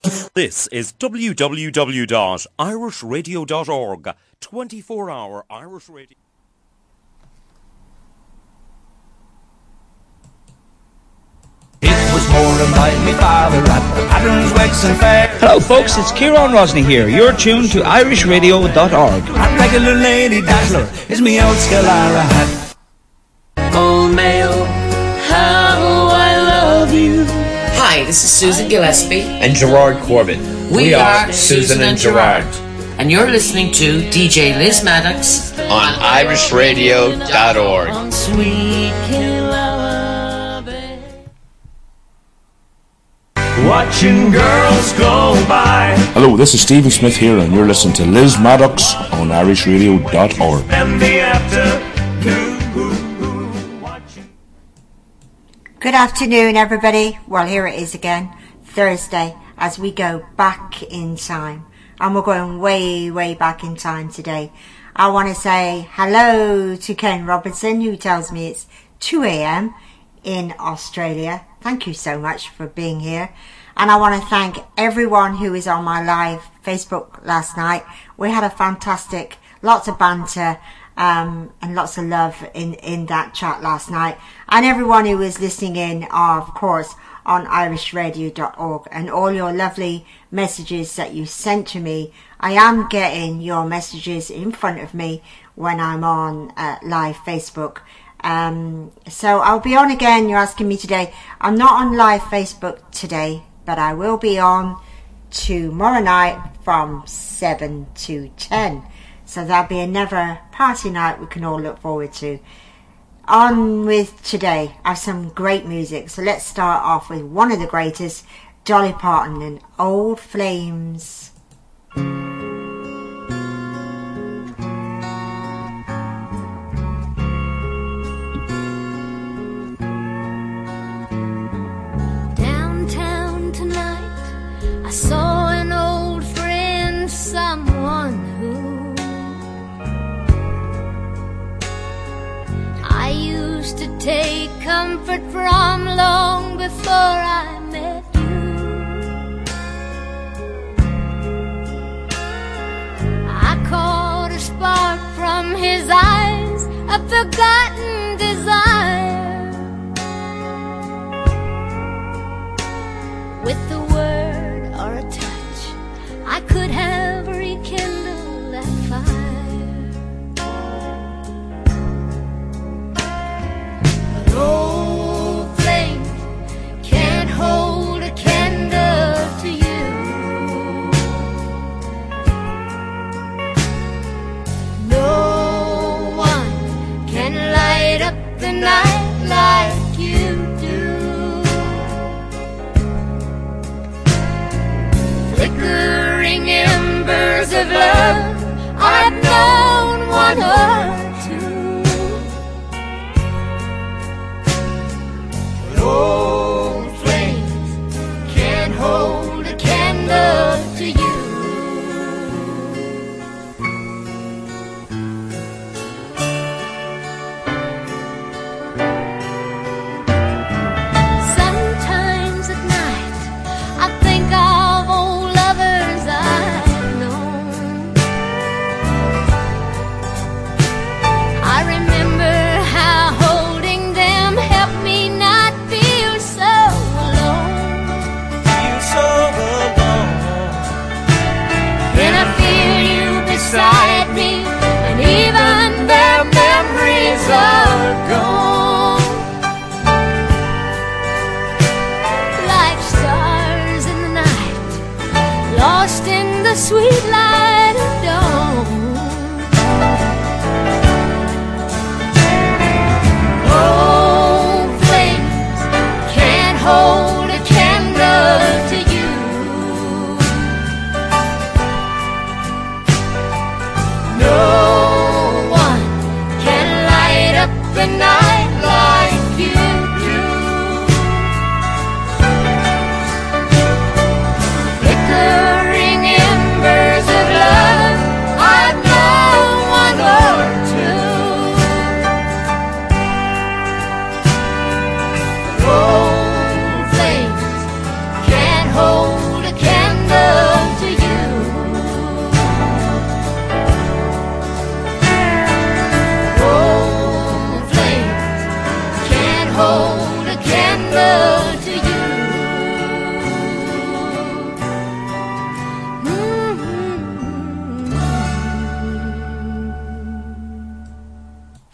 This is www.irishradio.org, 24-hour Irish radio. It was more like me father at the Patterns Wexon Fair. Hello folks, it's Kieran Rosney here. You're tuned to irishradio.org. That regular lady dazzler is me old Scalara hat. Old Mayo, how I love you. Hi, this is Susan Gillespie and Gerard Corbett. We are Susan and Gerard. And you're listening to DJ Liz Maddox on irishradio.org. On Sweet Watching girls go by. Hello, this is Stephen Smith here, and you're listening to Liz Maddox on irishradio.org. And the afternoon. Good afternoon, everybody. Well, here it is again, Thursday, as we go back in time. And we're going way, way back in time today. I want to say hello to Ken Robinson, who tells me it's 2 a.m. in Australia. Thank you so much for being here. And I want to thank everyone who was on my live Facebook last night. We had a fantastic, lots of banter, and lots of love in that chat last night. And everyone who was listening in, of course, on irishradio.org, and all your lovely messages that you sent to me. I am getting your messages in front of me when I'm on live Facebook. So I'll be on again. You're asking me today. I'm not on live Facebook today, but I will be on tomorrow night from 7 to 10. So that'll be another party night we can all look forward to. On with today, I have some great music. So let's start off with one of the greatest, Dolly Parton and Old Flames. Downtown tonight, I saw an old friend, someone who I used to take comfort from long before I met you. I caught a spark from his eyes, a forgotten desire. With a word or a touch, I could have rekindled that fire. Old flame can't hold a candle to you. No one can light up the night like you do. Flickering embers of love, I've known one or two. Old flames can't hold a candle to you. Sometimes at night I think of old lovers I've known. I remember how holding them helped me not feel so alone. Feel so alone. And I feel you beside me, and even their memories are gone. Like stars in the night, lost in the sweet light of dawn. Old flames can't hold a candle to you. No one can light up the night like you do. Flickering embers of love,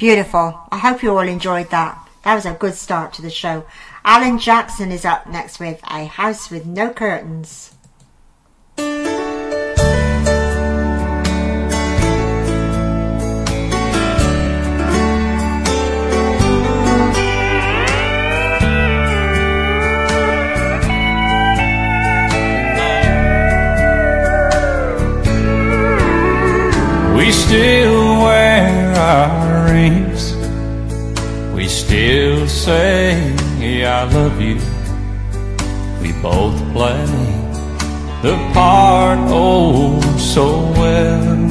Beautiful. I hope you all enjoyed that. That was a good start to the show. Alan Jackson is up next with A House with No Curtains. We still wear our rings. We still say I love you. We both play the part oh so well.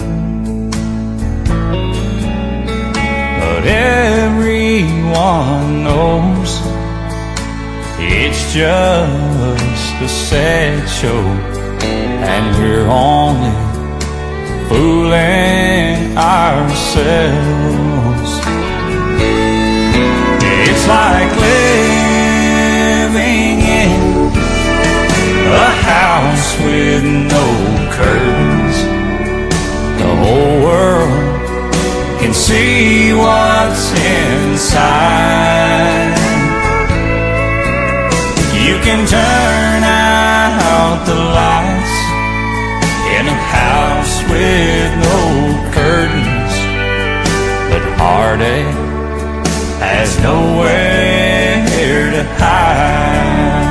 But everyone knows it's just a sad show, and we're only fooling ourselves. It's like living in a house with no curtains. The whole world can see what's inside. You can turn out the lights in a house with no curtains, but heartache has nowhere to hide.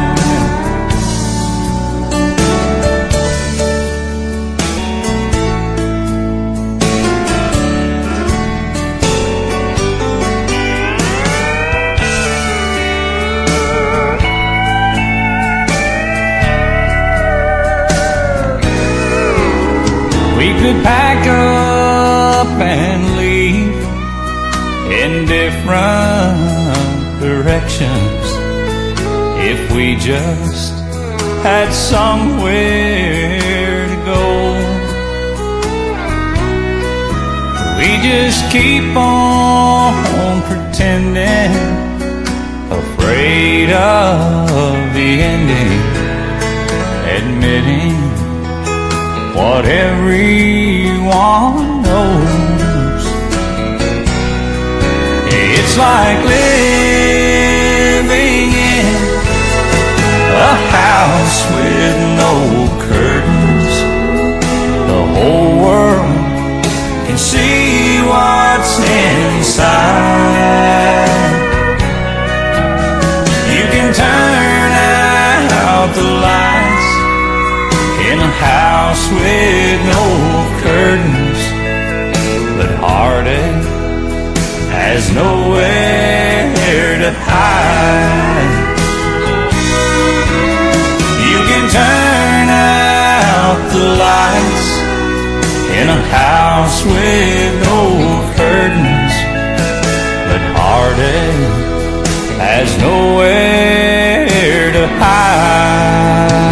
We could pack up and leave in different directions if we just had somewhere to go. We just keep on pretending, afraid of the ending, admitting what everyone knows. It's like living in a house with no curtains. The whole world can see what's inside. You can turn out the lights in a house with no curtains, but heartache has nowhere to hide. You can turn out the lights in a house with no curtains, but heartache has nowhere to hide.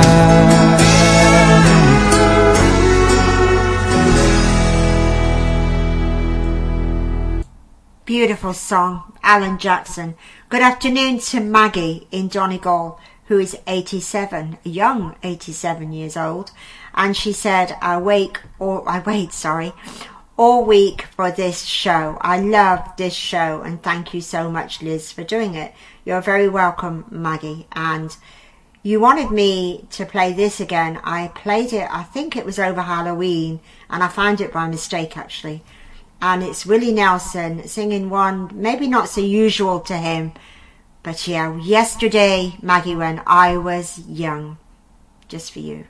Beautiful song, Alan Jackson. Good afternoon to Maggie in Donegal, who is 87, young 87 years old, and she said, I wait all week for this show. I love this show, and thank you so much, Liz, for doing it. You're very welcome, Maggie. And you wanted me to play this again. I played it, I think it was over Halloween, and I found it by mistake, actually. And it's Willie Nelson singing one, maybe not so usual to him, but yeah, yesterday, Maggie, when I was young. Just for you.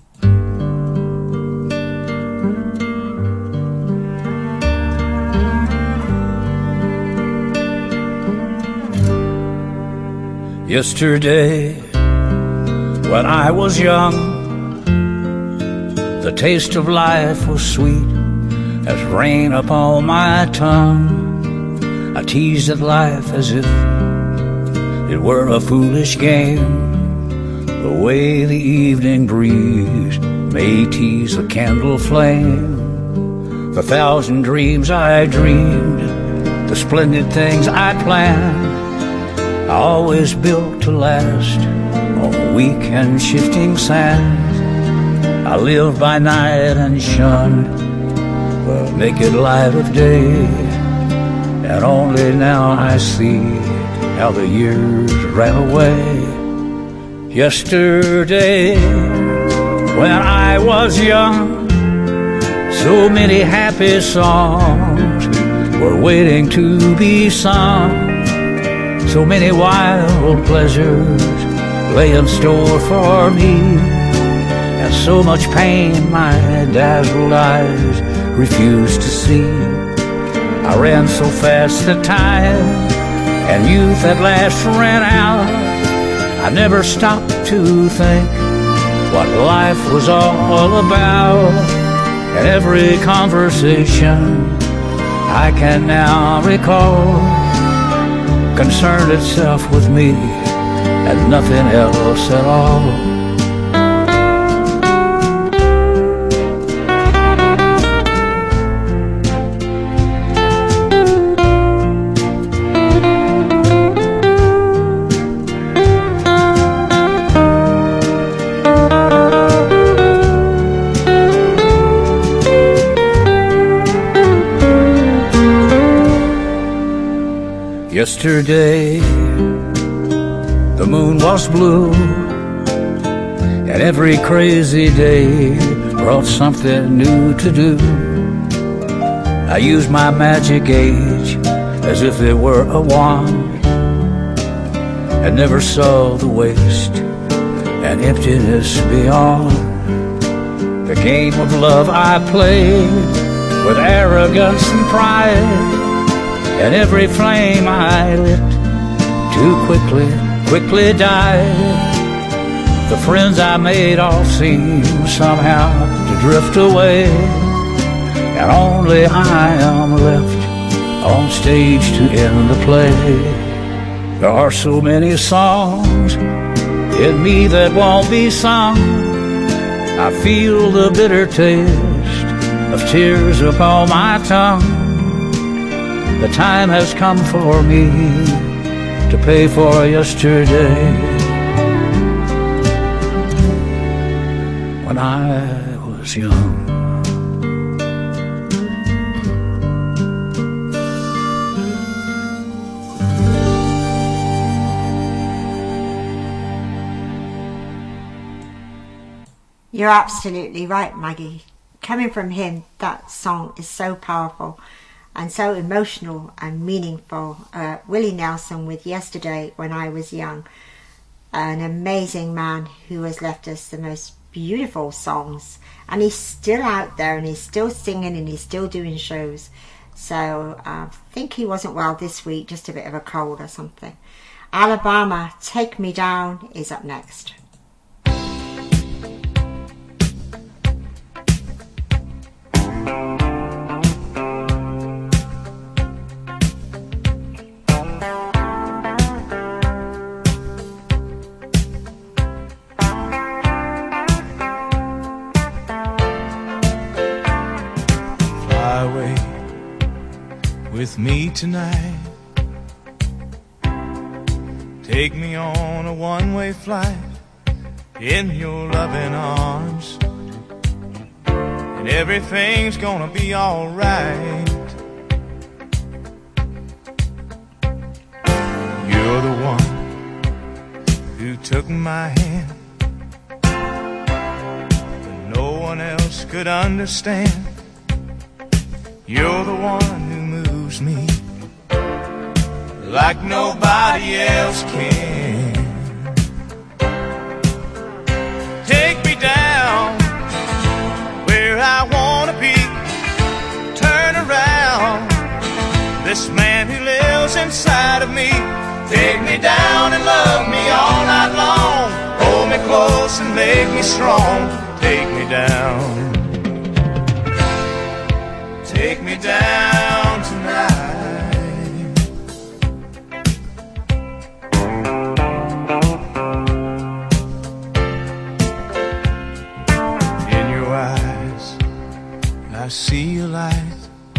Yesterday, when I was young, the taste of life was sweet as rain upon my tongue. I teased at life as if it were a foolish game, the way the evening breeze may tease a candle flame. The thousand dreams I dreamed, the splendid things I planned, I always built to last on weak and shifting sands. I lived by night and shunned the naked light of day. and only now I see how the years ran away. Yesterday, when I was young, so many happy songs were waiting to be sung. So many wild pleasures lay in store for me, and so much pain my dazzled eyes refused to see. I ran so fast that time and youth at last ran out. I never stopped to think what life was all about, and every conversation I can now recall concerned itself with me and nothing else at all. Yesterday, the moon was blue, and every crazy day brought something new to do. I used my magic age as if it were a wand, and never saw the waste and emptiness beyond. The game of love I played with arrogance and pride, and every flame I lit too quickly died. The friends I made all seem somehow to drift away, and only I am left on stage to end the play. There are so many songs in me that won't be sung. I feel the bitter taste of tears upon my tongue. The time has come for me to pay for yesterday, when I was young. You're absolutely right, Maggie. Coming from him, that song is so powerful and so emotional and meaningful. Willie Nelson with Yesterday, When I Was Young. An amazing man who has left us the most beautiful songs. And he's still out there and he's still singing and he's still doing shows. So I think he wasn't well this week, just a bit of a cold or something. Alabama, Take Me Down is up next. With me tonight, take me on a one-way flight in your loving arms, and everything's gonna be alright. You're the one who took my hand when no one else could understand. You're the one who moves me like nobody else can. Take me down where I wanna be. Turn around this man who lives inside of me. Take me down and love me all night long. Hold me close and make me strong. Take me down. Take me down tonight. In your eyes, I see a light.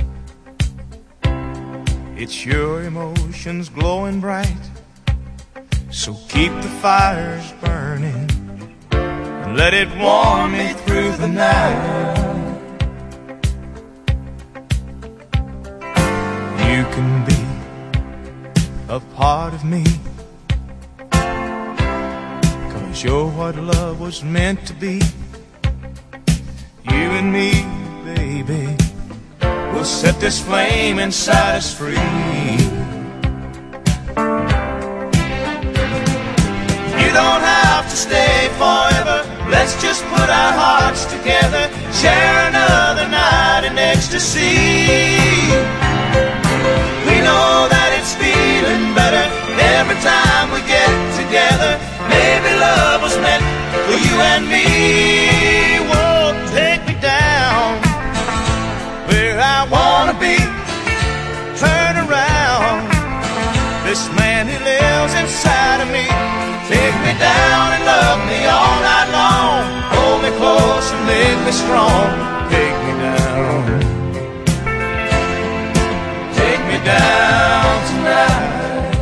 It's your emotions glowing bright. So keep the fires burning and let it warm me through the night. You can be part of me. 'Cause you're what love was meant to be. You and me, baby, will set this flame inside us free. You don't have to stay forever. Let's just put our hearts together, share another night in ecstasy. We know that it's feeling better every time we get together. Maybe love was meant for you and me. Whoa, take me down where I wanna be. Turn around, this man who lives inside of me. Take me down and love me all night long. Hold me close and make me strong. Take me down. Take me down tonight.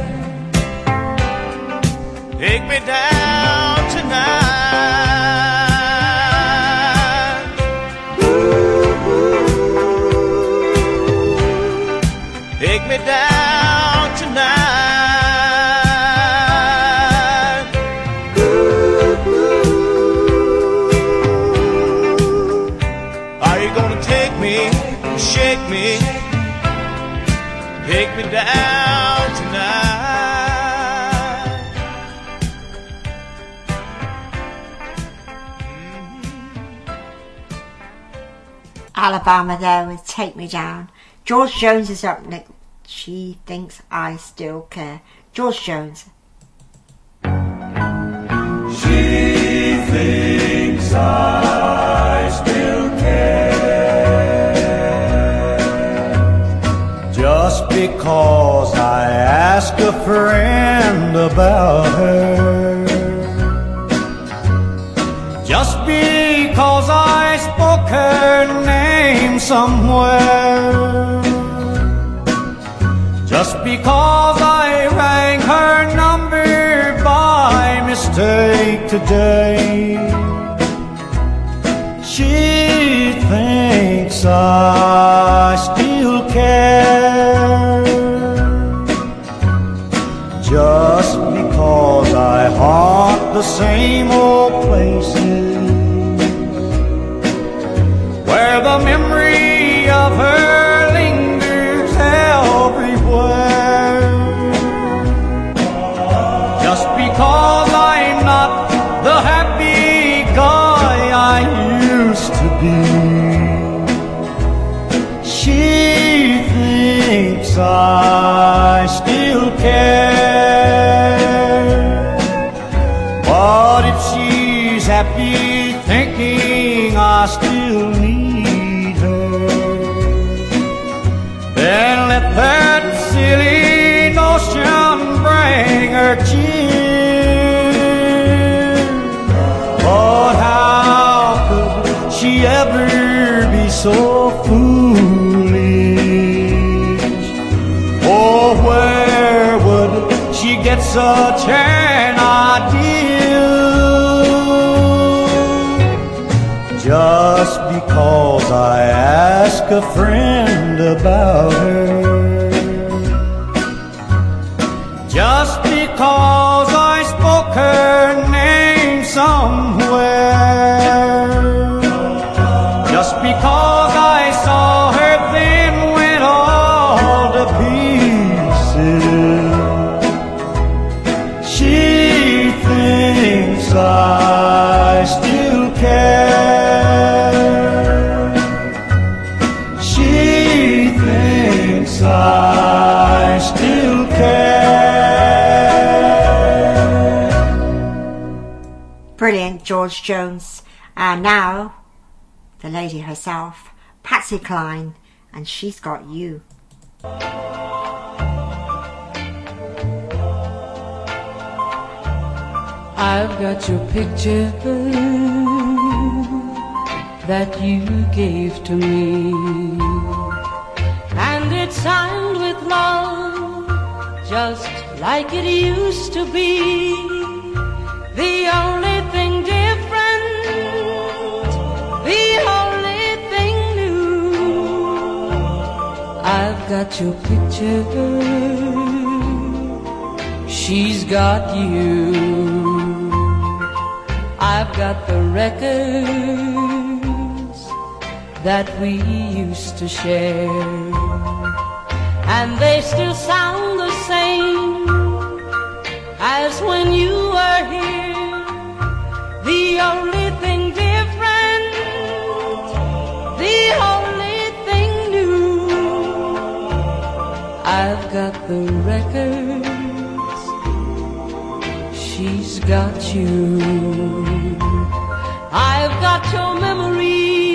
Take me down tonight. Ooh, take me down tonight. Are you gonna take me, shake me, take me down tonight? Alabama there with Take Me Down. George Jones is up next. She Thinks I Still Care. George Jones. She thinks I still care, just because I ask a friend about her, just because I spoke her name somewhere, just because I rang her number by mistake today. She thinks I still care, just because I haunt the same old places where the memory of her lingers everywhere. Just because I'm not the happy guy I used to be, she thinks I still care. But if she's happy thinking I still need her, then let that silly notion bring her cheer. But how could she ever be so foolish? Oh, where would she get such an idea? Just because I ask a friend about her, just because I spoke her name somewhere, just because I saw her then went all to pieces, she thinks I still care. I still care. Brilliant, George Jones. And now, the lady herself, Patsy Cline, and She's Got You. I've got your picture that you gave to me, and it's signed with love, just like it used to be. The only thing different, the only thing new, I've got your picture she's got you. I've got the records that we used to share, and they still sound the same as when you were here. The only thing different, the only thing new, I've got the records, she's got you. I've got your memory,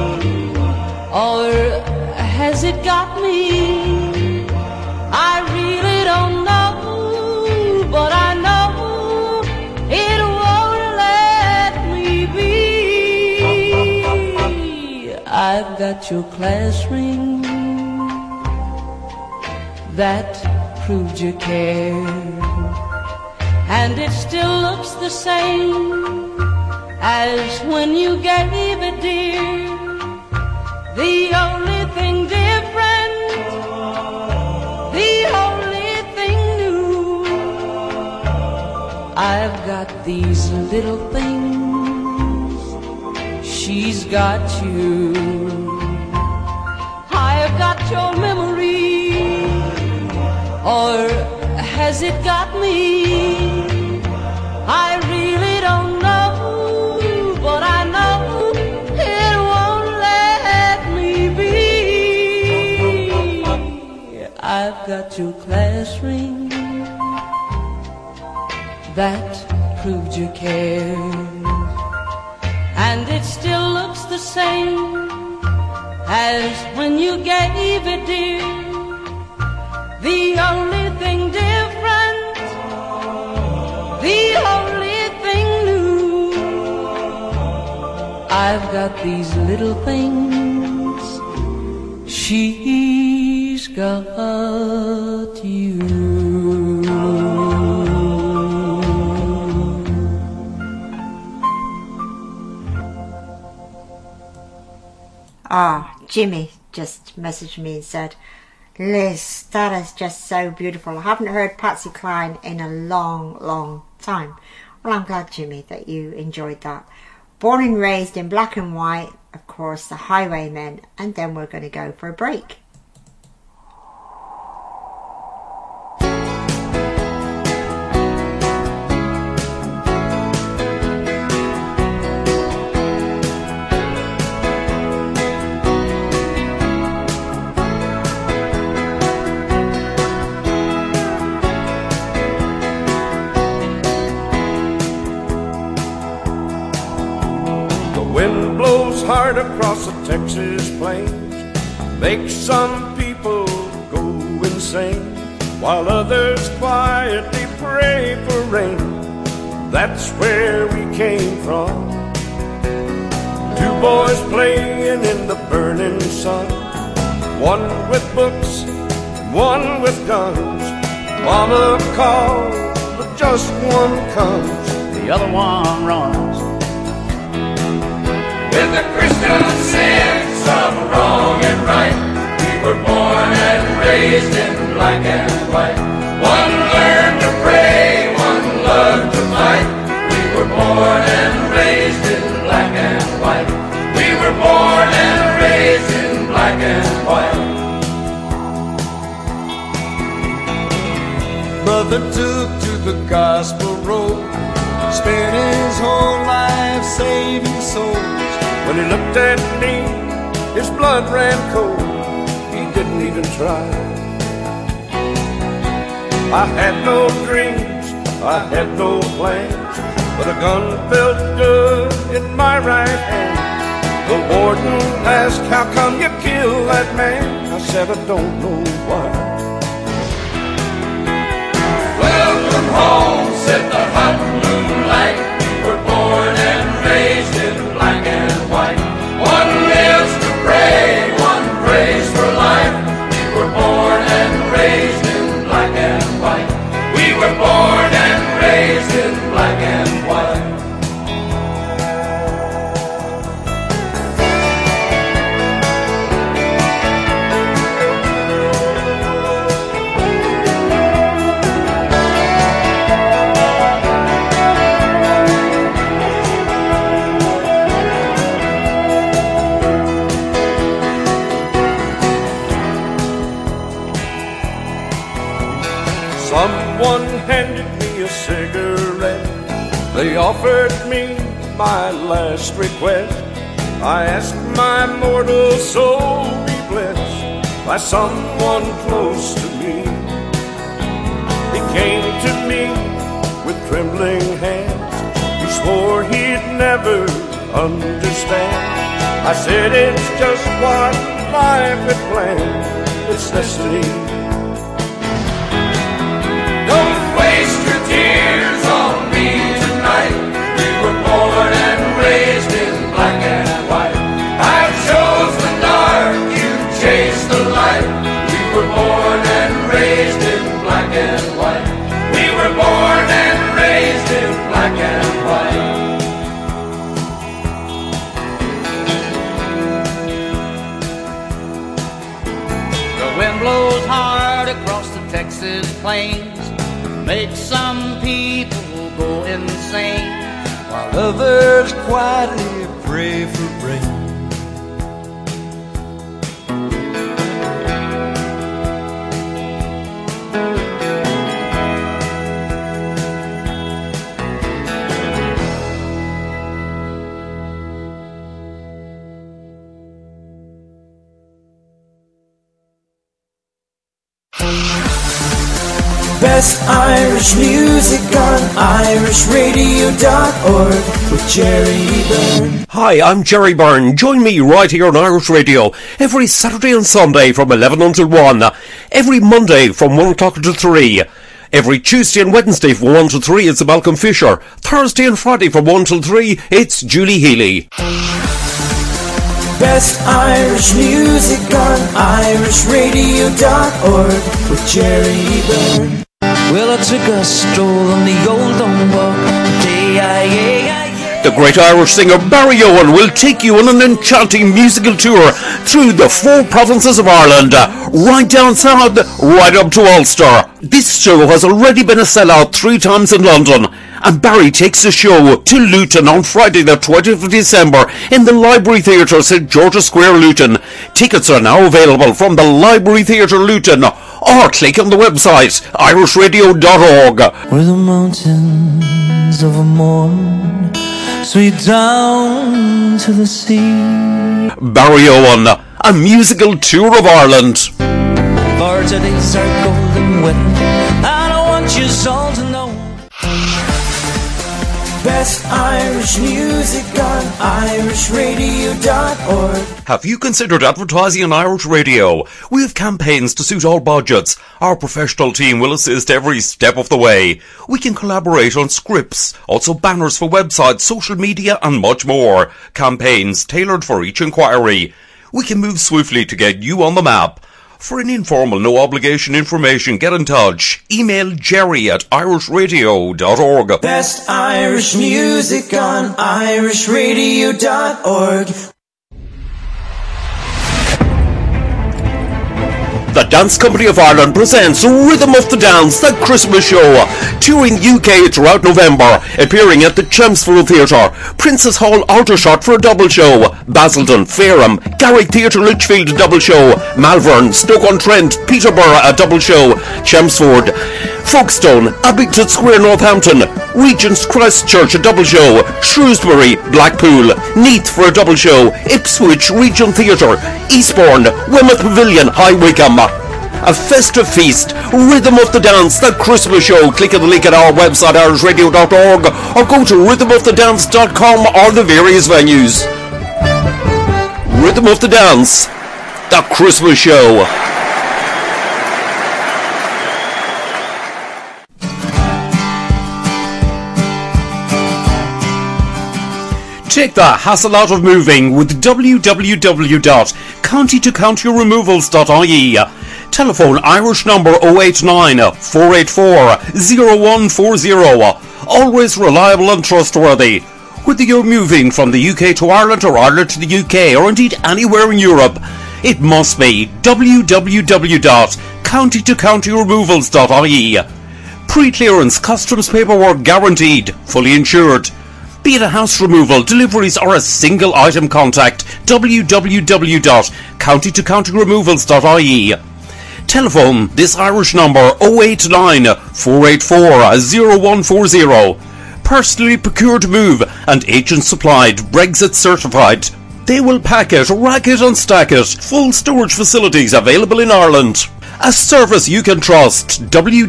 or has it got me? I really don't know, but I know it won't let me be. I've got your class ring that proved you cared, and it still looks the same as when you gave it, dear. The only thing different, the only thing new, I've got these little things, she's got you. I've got your memory, or has it got me? I really don't know, but I know it won't let me be. I've got your class ring that proved you cared, and it still looks the same as when you gave it, dear. The only thing different, the only thing new, I've got these little things, she's got you. Ah, Jimmy just messaged me and said, Liz, that is just so beautiful. I haven't heard Patsy Cline in a long time. Well, I'm glad, Jimmy, that you enjoyed that. Born and raised in black and white, of course, the Highwaymen, and then we're going to go for a break. Hard across the Texas plains, makes some people go insane, while others quietly pray for rain. That's where we came from. Two boys playing in the burning sun, one with books and one with guns. Mama calls, but just one comes, the other one runs. With the Christian sense of wrong and right, we were born and raised in black and white. One learned to pray, one loved to fight. We were born and raised in black and white. We were born and raised in black and white. Brother took to the gospel road, spent his whole life saving souls. When he looked at me, his blood ran cold. He didn't even try. I had no dreams, I had no plans, but a gun felt good in my right hand. The warden asked, how come you killed that man? I said, I don't know why. Welcome home, said the hot moonlight. We were born and raised in black and white. One lives to pray, one prays for life. We were born and raised in black and white. We were born and raised in black and white. They offered me my last request. I asked my mortal soul be blessed by someone close to me. He came to me with trembling hands. He swore he'd never understand. I said it's just what life had planned. It's destiny. Don't waste your tears on me tonight. We were born and raised in black and white. I chose the dark, you chased the light. We were born and raised in black and white. We were born and raised in black and white. The wind blows hard across the Texas plains, makes some people go insane, while others quietly pray for rain. Best Irish music on irishradio.org with Jerry Byrne. Hi, I'm Jerry Byrne. Join me right here on Irish Radio every Saturday and Sunday from 11 until 1. Every Monday from 1 o'clock until 3. Every Tuesday and Wednesday from 1 till 3 it's Malcolm Fisher. Thursday and Friday from 1 till 3 it's Julie Healy. Best Irish music on irishradio.org with Jerry Byrne. Well, I took a stroll on the old Long Walk today. The great Irish singer Barry Owen will take you on an enchanting musical tour through the 4 provinces of Ireland, right down south, right up to Ulster. This show has already been a sellout 3 times in London, and Barry takes the show to Luton on Friday the 20th of December in the Library Theatre, St George's Square, Luton. Tickets are now available from the Library Theatre, Luton, or click on the website irishradio.org. Where the mountains of a morn sweep down to the sea. Barry Owen, a musical tour of Ireland. For today's our golden wedding, and I want you all to know. Best Irish music on irishradio.org. Have you considered advertising on Irish Radio? We have campaigns to suit all budgets. Our professional team will assist every step of the way. We can collaborate on scripts, also banners for websites, social media and much more. Campaigns tailored for each inquiry. We can move swiftly to get you on the map. For an informal, no-obligation information, get in touch. Email Jerry at irishradio.org. Best Irish music on irishradio.org. The Dance Company of Ireland presents Rhythm of the Dance, the Christmas show, touring UK throughout November, appearing at the Chelmsford Theatre, Princess Hall Aldershot for a double show, Basildon, Fareham, Garrick Theatre Lichfield a double show, Malvern, Stoke-on-Trent, Peterborough a double show, Chelmsford, Folkestone, Abington Square, Northampton, Regent's Christchurch a double show, Shrewsbury, Blackpool, Neath for a double show, Ipswich Regent Theatre, Eastbourne, Weymouth Pavilion, High Wycombe. A festive feast, Rhythm of the Dance, the Christmas show. Click on the link at our website irishradio.org or go to rhythmofthedance.com or the various venues. Rhythm of the Dance, the Christmas show. Take the hassle out of moving with www.countytocountyremovals.ie. Telephone Irish number 089 484 0140. Always reliable and trustworthy. Whether you're moving from the UK to Ireland or Ireland to the UK or indeed anywhere in Europe, it must be www.countytocountyremovals.ie. Pre-clearance customs paperwork guaranteed, fully insured. Be it a house removal, deliveries or a single item, contact www.countytocountyremovals.ie. Telephone this Irish number 089 484 0140. Personally procured move and agent supplied, Brexit certified. They will pack it, rack it and stack it. Full storage facilities available in Ireland. A service you can trust.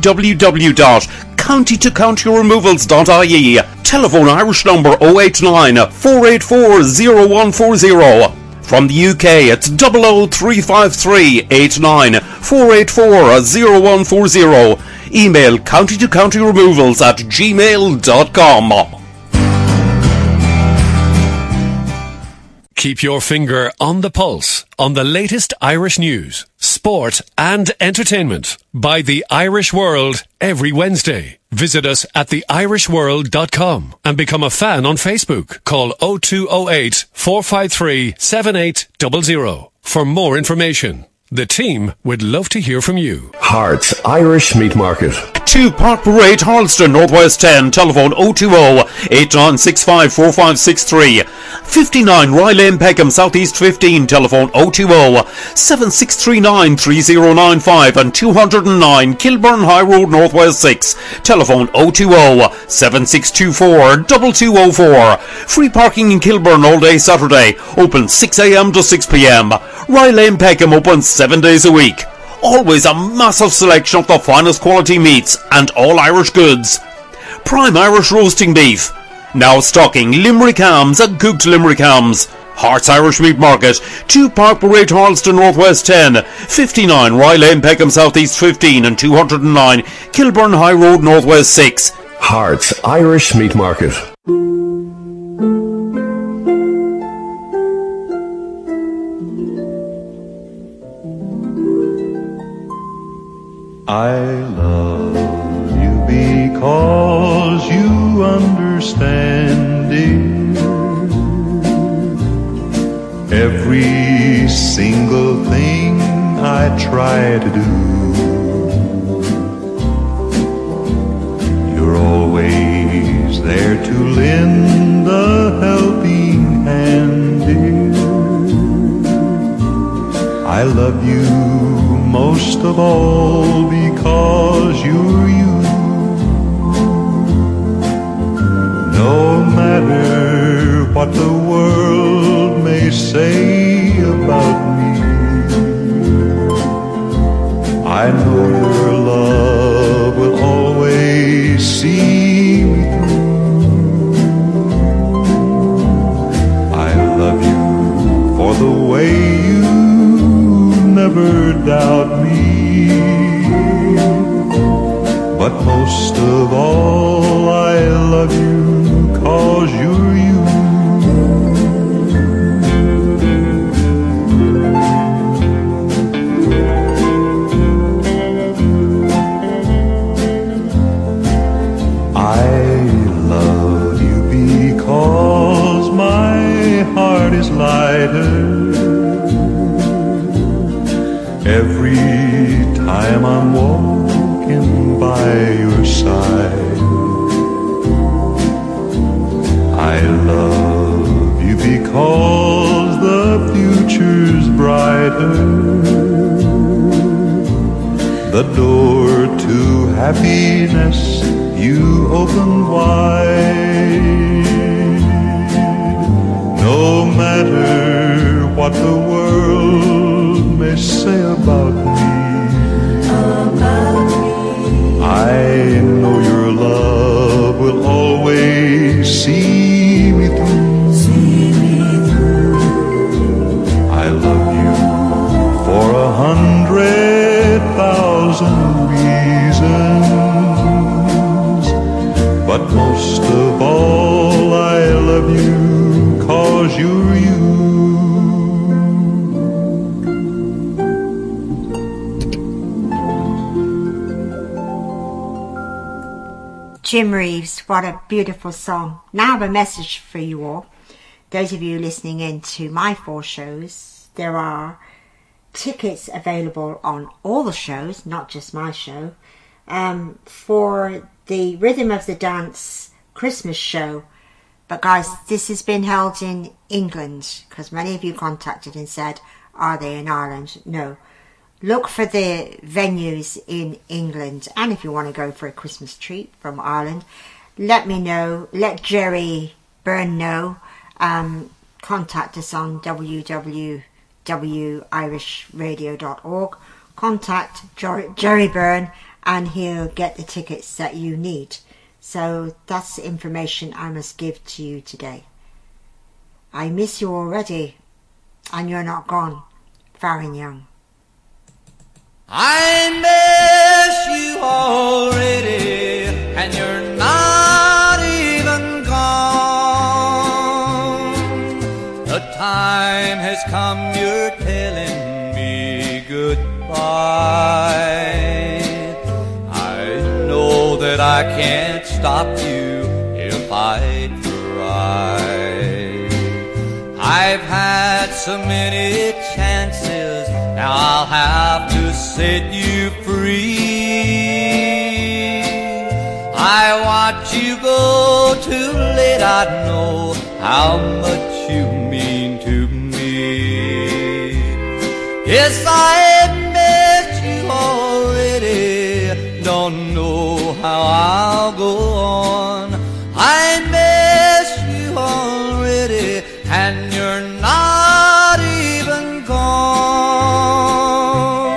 www.countytocountyremovals.ie. Telephone Irish number 089 484 0140. From the UK, it's 00353 89 484 0140. Email countytocountyremovals@gmail.com. Keep your finger on the pulse on the latest Irish news, sport and entertainment by The Irish World every Wednesday. Visit us at theirishworld.com and become a fan on Facebook. Call 0208 453 7800 for more information. The team would love to hear from you. Hearts Irish Meat Market. 2 Park Parade, Harleston, Northwest 10. Telephone 020-8965-4563. 59 Rye Lane, Peckham, Southeast 15. Telephone 020-7639-3095. And 209 Kilburn High Road, Northwest 6. Telephone 020-7624-2204. Free parking in Kilburn all day Saturday. Open 6 a.m. to 6 p.m. Rye Lane, Peckham open 7 days a week. Always a massive selection of the finest quality meats and all Irish goods. Prime Irish roasting beef. Now stocking Limerick hams and cooked Limerick hams. Hearts Irish Meat Market. 2 Park Parade, Harleston, Northwest 10. 59 Rye Lane, Peckham, Southeast 15. And 209 Kilburn High Road, Northwest 6. Hearts Irish Meat Market. I love you because you understand, dear, every single thing I try to do. You're always there to lend a helping hand, dear. I love you most of all because you're you. No matter what the world may say about me, I know your love will always see me through. I love you for the way you never doubt me, but most of all I love you 'cause you're you. I love you because my heart is lighter every time I'm walking by your side. I love you because the future's brighter. The door to happiness you open wide. No matter what the world may say about me, I know your love will always see me through. I love you for 100,000 reasons, but most of all I love you 'cause you're you. Jim Reeves, what a beautiful song. Now I have a message for you all. Those of you listening in to my 4 shows, there are tickets available on all the shows, not just my show, for the Rhythm of the Dance Christmas show. But guys, this has been held in England, because many of you contacted and said, are they in Ireland? No. Look for the venues in England, and if you want to go for a Christmas treat from Ireland, let me know, let Jerry Byrne know. Contact us on www.irishradio.org. Contact Jerry Byrne and he'll get the tickets that you need. So that's the information I must give to you today. I miss you already, and you're not gone. Farron Young. I miss you already, and you're not even gone. The time has come, you're telling me goodbye. I know that I can't stop you if I try. I've had so many chances, now I'll have to set you free. I watch you go too late, I know how much you mean to me. Yes, I miss you already, don't know how I'll go on. I miss you already, and you're not even gone.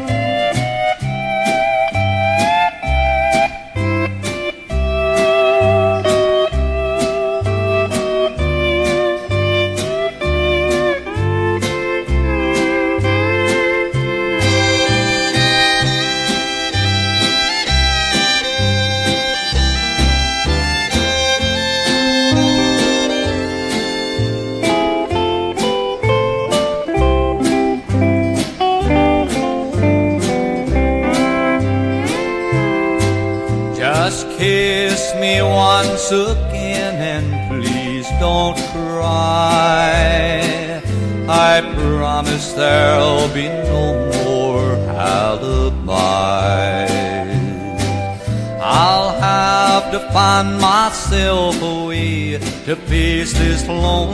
Kiss me once again and please don't cry. I promise there'll be no more alibis. I'll have to find myself a way to face this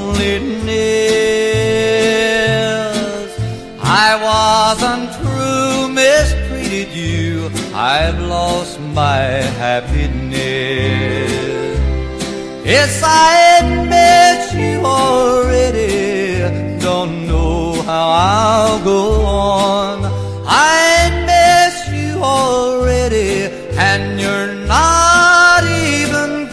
loneliness. I wasn't true, mistreated you, I've lost my happiness. Yes, I admit you already, don't know how I'll go on. I miss you already, and you're not even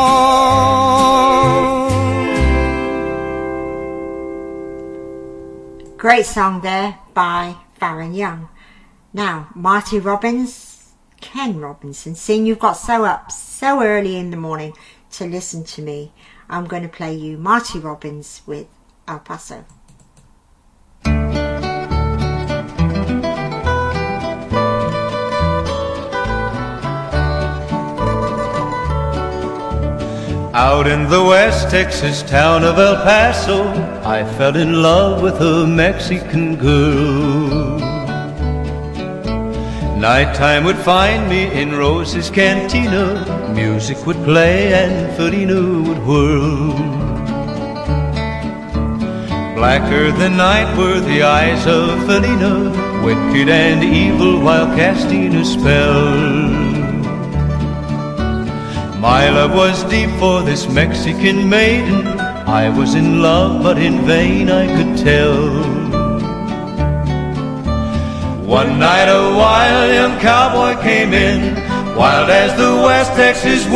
gone. Great song there by Farron Young. Now, Marty Robbins, Ken Robinson, seeing you've got so up so early in the morning to listen to me, I'm going to play you Marty Robbins with El Paso. Out in the West Texas town of El Paso, I fell in love with a Mexican girl. Nighttime would find me in Rose's Cantina, music would play and Felina would whirl. Blacker than night were the eyes of Felina, wicked and evil while casting a spell. My love was deep for this Mexican maiden, I was in love but in vain I could tell. One night a wild young cowboy came in, wild as the West Texas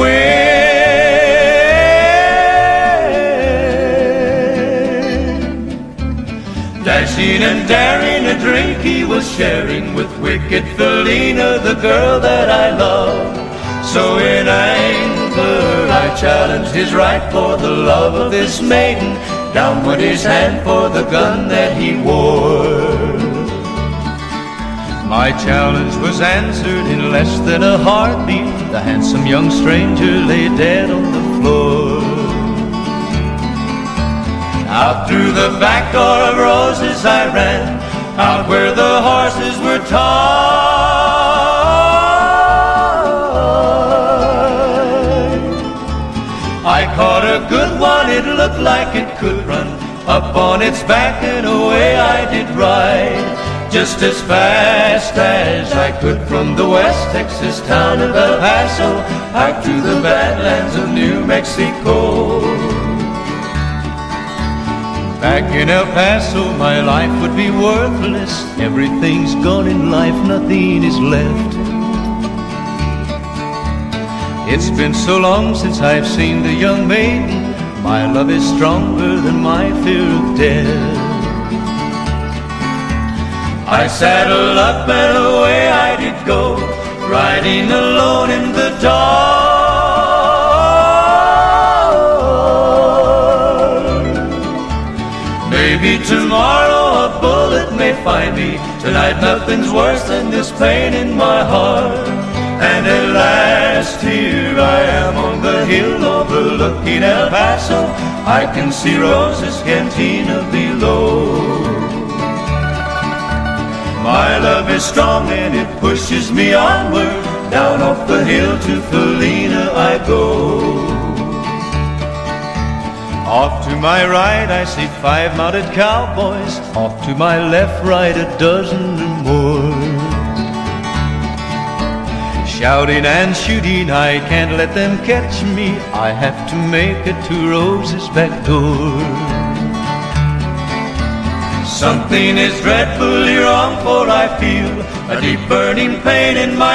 wind. Dashing and daring, a drink he was sharing with wicked Felina, the girl that I love. So in anger I challenged his right for the love of this maiden. Down went his hand for the gun that he wore. My challenge was answered in less than a heartbeat. The handsome young stranger lay dead on the floor. Out through the back door of Roses I ran, out where the horses were tied. I caught a good one, it looked like it could run. Up on its back and away I did ride. just as fast as I could from the West Texas town of El Paso out to the badlands of New Mexico. Back in El Paso, my life would be worthless. Everything's gone in life, nothing is left. It's been so long since I've seen the young maiden. My love is stronger than my fear of death. I saddled up and away I did go, riding alone in the dark. Maybe tomorrow a bullet may find me. Tonight nothing's worse than this pain in my heart. And at last here I am on the hill overlooking El Paso. I can see Rosa's cantina below. My love is strong and it pushes me onward. Down off the hill to Felina I go. Off to my right I see 5 mounted cowboys. Off to my left, right, a dozen or more. Shouting and shooting, I can't let them catch me. I have to make it to Rose's back door. Something is dreadfully wrong, for I feel a deep burning pain in my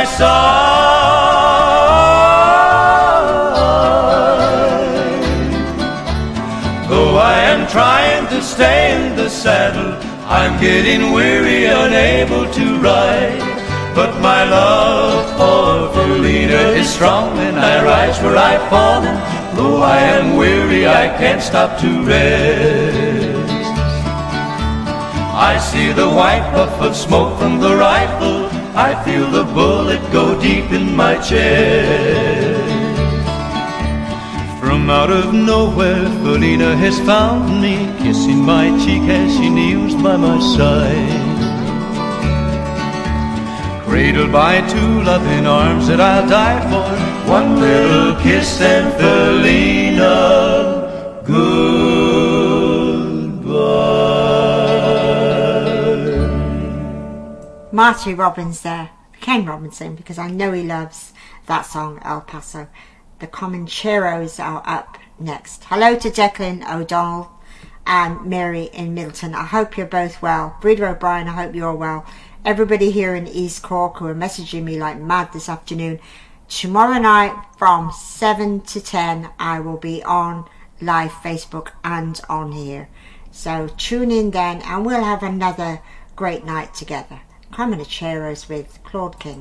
side. Though I am trying to stay in the saddle, I'm getting weary, unable to ride. But my love for Felina is strong, and I rise where I've fallen. Though I am weary, I can't stop to rest. I see the white puff of smoke from the rifle. I feel the bullet go deep in my chest. From out of nowhere, Felina has found me, kissing my cheek as she kneels by my side. Cradled by 2 loving arms that I'll die for. One little kiss and Felina, goodbye. Marty Robbins there, Ken Robinson, because I know he loves that song, El Paso. The Comancheros are up next. Hello to Declan O'Donnell and Mary in Middleton. I hope you're both well. Breeder O'Brien, I hope you're well. Everybody here in East Cork who are messaging me like mad this afternoon. Tomorrow night from 7 to 10 I will be on live Facebook and on here. So tune in then and we'll have another great night together. Comancheros with Claude King.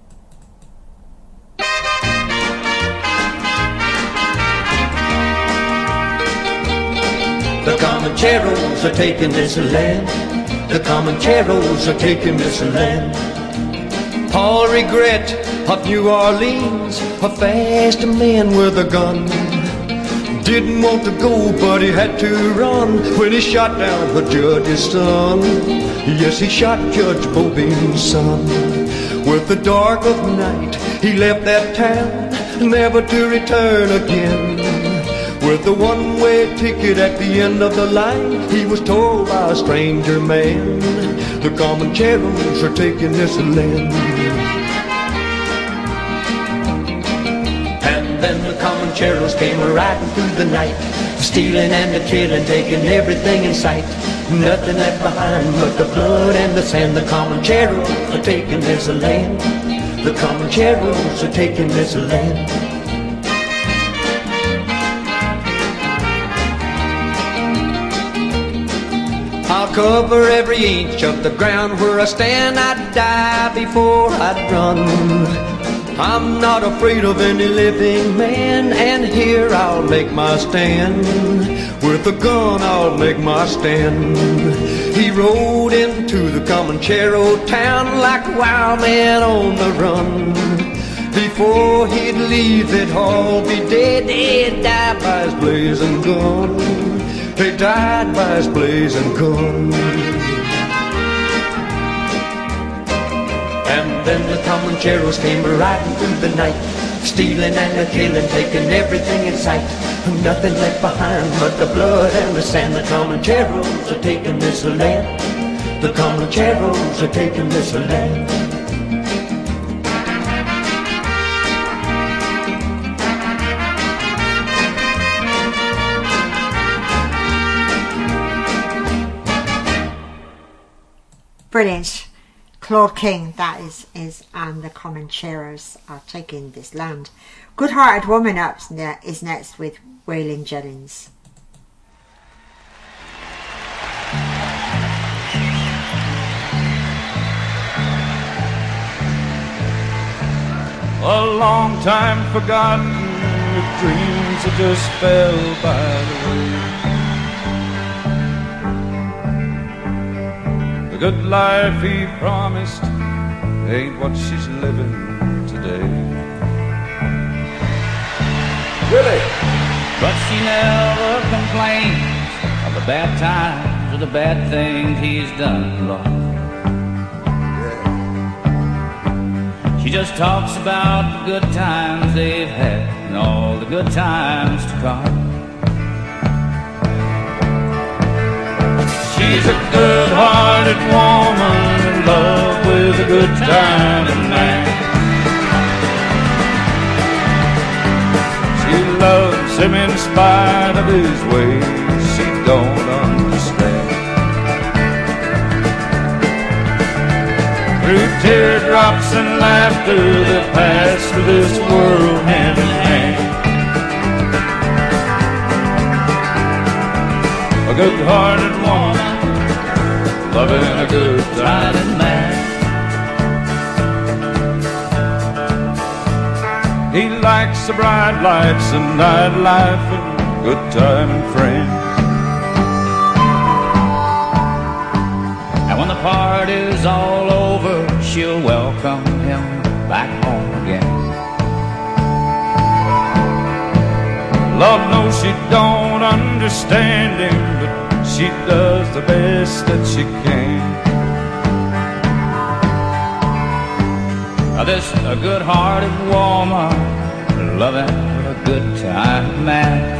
The Comancheros are taking this land. The Comancheros are taking this land. All regret of New Orleans, a fast man with a gun. Didn't want to go, but he had to run when he shot down the judge's son. Yes, he shot Judge Bobin's son. With the dark of night, he left that town, never to return again. With a one-way ticket at the end of the line, he was told by a stranger man, the Comancheros are taking this land. And then the Comancheros came riding through the night, stealing and a killing, taking everything in sight. Nothing left behind but the blood and the sand. The Comancheros are taking this land. The Comancheros are taking this land. I'll cover every inch of the ground where I stand. I'd die before I'd run. I'm not afraid of any living man, and here I'll make my stand. With a gun I'll make my stand. He rode into the Comanchero town like a wild man on the run. Before he'd leave they'd all be dead. He'd die by his blazing gun. He died by his blazing gun. And then the Comancheros came riding through the night, stealing and a killing, taking everything in sight. Nothing left behind but the blood and the sand. The Comancheros are taking this land. The Comancheros are taking this land. Brilliant. Claude King, that is and the Comancheros are taking this land. Good Hearted Woman is next with Waylon Jennings. A long time forgotten, with dreams that just fell by the way. The good life he promised ain't what she's living today. Really? But she never complains of the bad times or the bad things he's done, Lord. She just talks about the good times they've had and all the good times to come. She's a good-hearted woman in love with a good-timing man. She loves him in spite of his ways she don't understand. Through teardrops and laughter that pass through this world hand in hand. A good-hearted woman loving a good-timing man. He likes the bright lights and nightlife and good-timing friends. And when the party's all over, she'll welcome him back home again. Lord knows she don't understand him, but she does the best that she can. Now this a good-hearted woman loving a good-time man.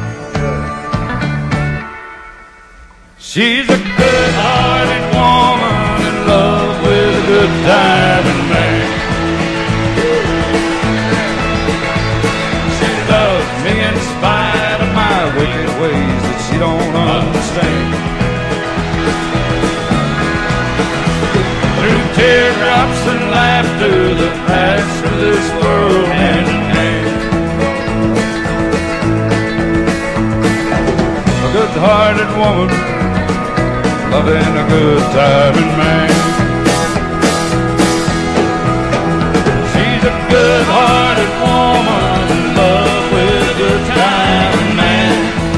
She's a good-hearted woman in love with a good-timing man. She loves me in spite of my wicked ways that she don't understand. Through teardrops and laughter that pass through this world hand in hand. A good-hearted woman loving a good-timing man. She's a good-hearted woman in love with a good-timing man.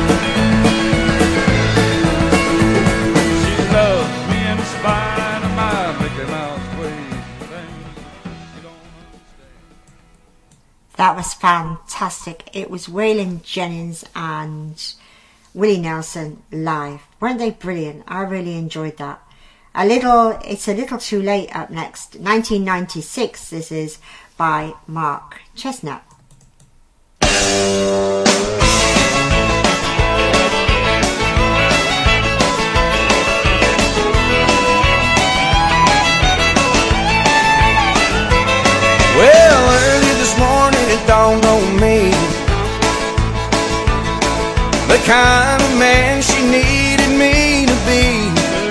She loves me in spite of my Mickey Mouse ways and things you don't understand. That was fantastic. It was Waylon Jennings and Willie Nelson live. Weren't they brilliant? I really enjoyed that. It's a little too late up next. 1996, this is by Mark Chestnut. Well, early this morning it dawned on me the kind of man she needed me to be.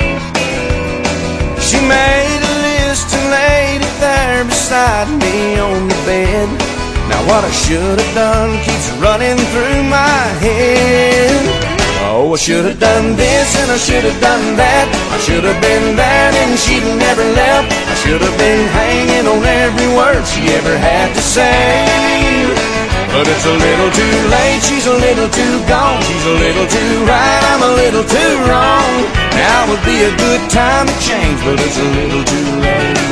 She made a list and laid it there beside me on the bed. Now what I should have done keeps running through my head. Oh, I should have done this and I should have done that. I should have been there and she'd never left. I should have been hanging on every word she ever had to say. But it's a little too late, she's a little too gone. She's a little too right, I'm a little too wrong. Now would be a good time to change, but it's a little too late.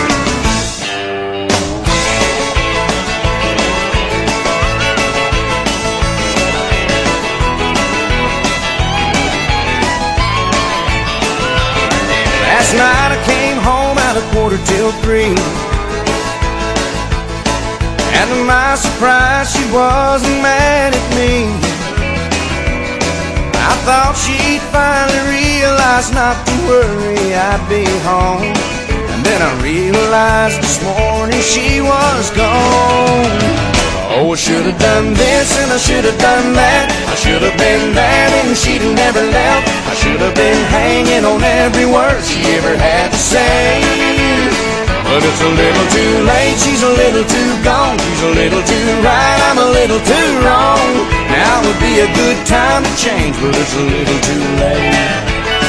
Last night I came home at 2:45. And to my surprise, she wasn't mad at me. I thought she'd finally realize not to worry, I'd be home. And then I realized this morning she was gone. Oh, I should have done this and I should have done that. I should have been there and she'd have never left. I should have been hanging on every word she ever had to say. But it's a little too late, she's a little too gone. She's a little too right, I'm a little too wrong. Now would be a good time to change, but it's a little too late.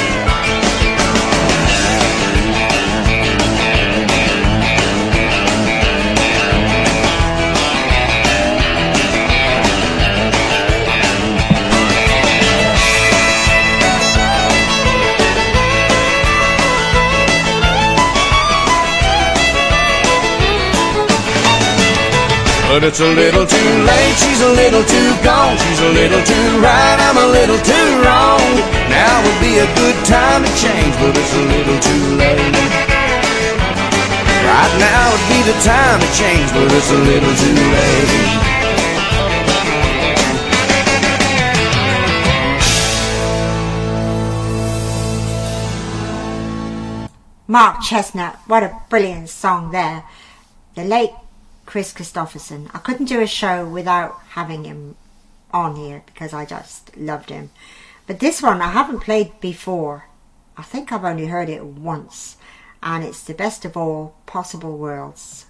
But it's a little too late, she's a little too gone. She's a little too right, I'm a little too wrong. Now would be a good time to change, but it's a little too late. Right now would be the time to change, but it's a little too late. Mark Chestnut, what a brilliant song there. The late Chris Christopherson. I couldn't do a show without having him on here because I just loved him. But this one I haven't played before. I think I've only heard it once, and it's The Best of All Possible Worlds.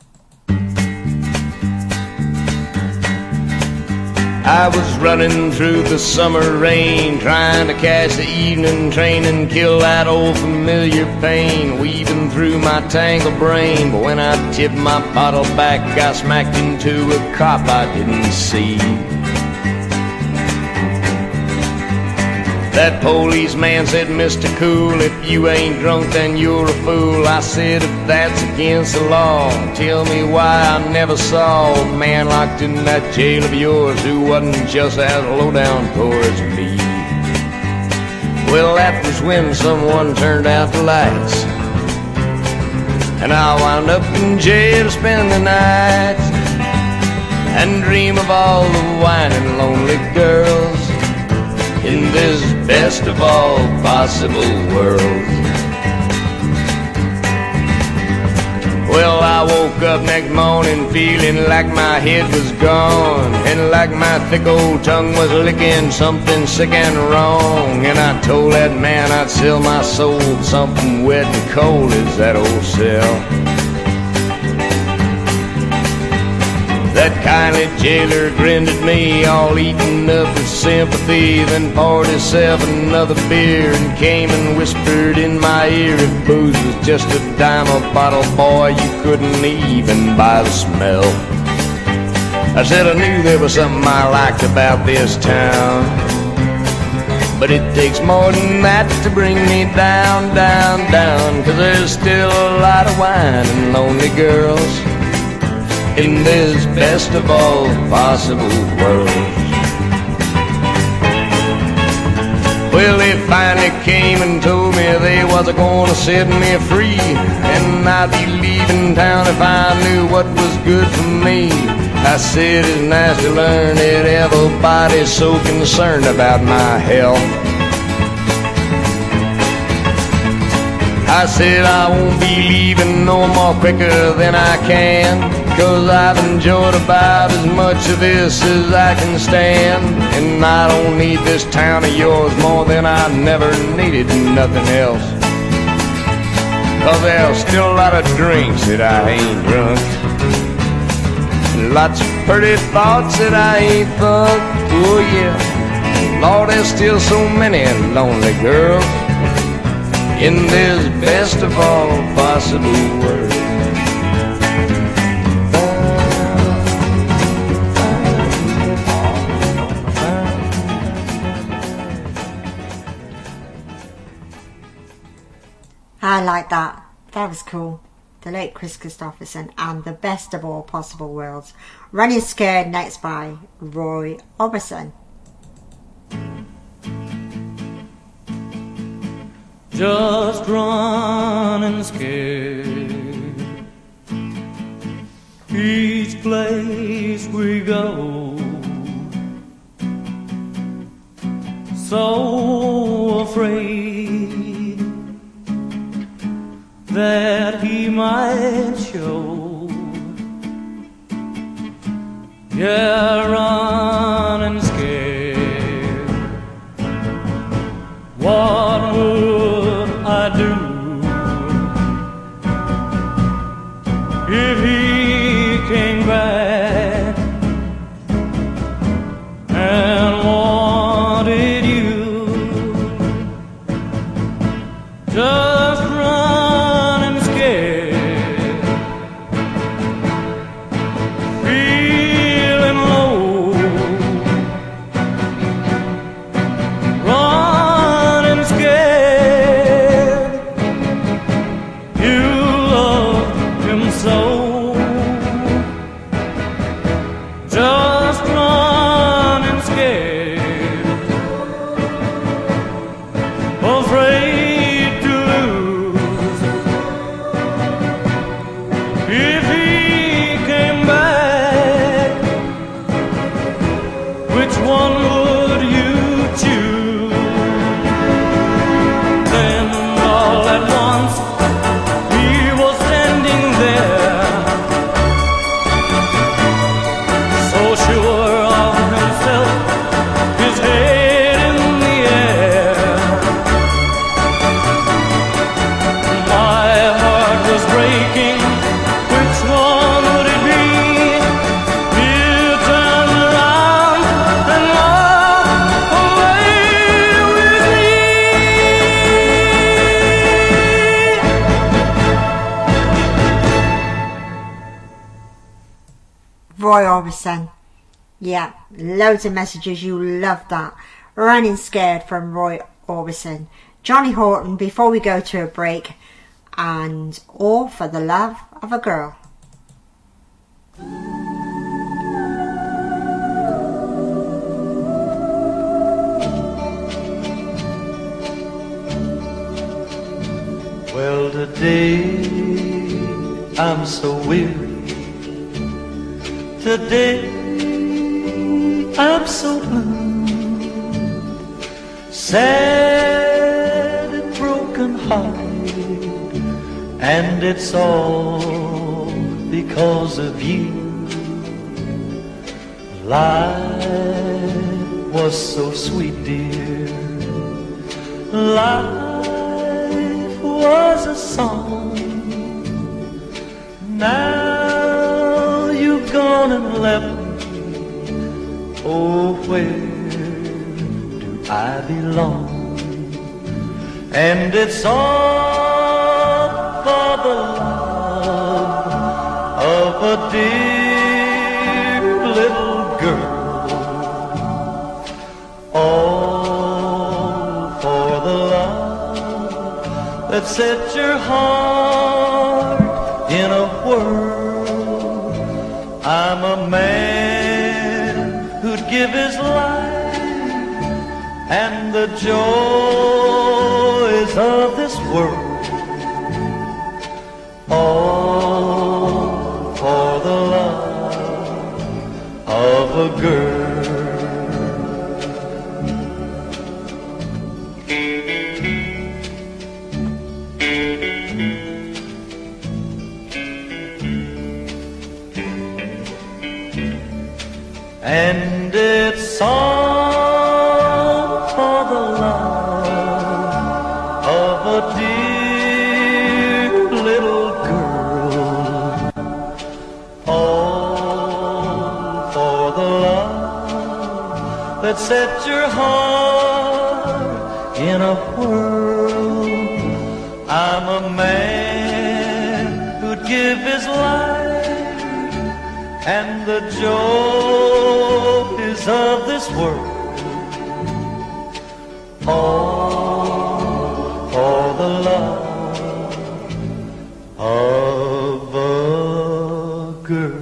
I was running through the summer rain, trying to catch the evening train and kill that old familiar pain, weaving through my tangled brain. But when I tipped my bottle back, I smacked into a cop I didn't see. That policeman said, Mr. Cool, if you ain't drunk, then you're a fool. I said, if that's against the law, tell me why I never saw a man locked in that jail of yours who wasn't just as low down poor as me. Well, that was when someone turned out the lights, and I wound up in jail to spend the night and dream of all the whining lonely girls in this best of all possible worlds. Well, I woke up next morning feeling like my head was gone, and like my thick old tongue was licking something sick and wrong. And I told that man I'd sell my soul for something wet and cold as that old cell. That kindly jailer grinned at me, all eaten up with sympathy, then poured himself another beer and came and whispered in my ear, if booze was just a dime a bottle, boy, you couldn't even buy the smell. I said I knew there was something I liked about this town, but it takes more than that to bring me down, down, down, 'cause there's still a lot of wine and lonely girls in this best of all possible worlds. Well, they finally came and told me they wasn't gonna set me free, and I'd be leaving town if I knew what was good for me. I said it's nice to learn that everybody's so concerned about my health. I said I won't be leaving no more quicker than I can, 'cause I've enjoyed about as much of this as I can stand. And I don't need this town of yours more than I never needed nothing else, 'cause there's still a lot of drinks that I ain't drunk, and lots of pretty thoughts that I ain't thought. Oh yeah, Lord, there's still so many lonely girls in this best of all possible worlds. I like that. That was cool. The late Chris Christopherson and The Best of All Possible Worlds. Running Scared next by Roy Orbison. Just running scared, each place we go, so that he might show. Yeah, running scared. What would I do if he came back and wanted you? Just running scared, feeling low, running scared. You loved him so. Just running scared, afraid to lose. If he came back, which one would you choose? Then all at once he was standing there, so sure of himself, his head in the air. My heart was breaking, which one would it be? He turned around and walked away with me. Roy Orbison. Yeah, loads of messages. You love that. Running Scared from Roy Orbison. Johnny Horton before we go to a break. And All for the Love of a Girl. Well, today I'm so weary. Today I'm so blue, sad and broken hearted, and it's all because of you. Life was so sweet, dear. Life was a song. Now you've gone and left me. Oh, where do I belong? And it's all for the love of a dear little girl. All for the love that set your heart in a whirl. I'm a man who'd give his life and the joys of this world, all for the love of a girl. And it's all for the love of a dear little girl, all for the love that set your heart in a whirl. I'm a man who'd give his life and the joys of this world, all for the love of a girl.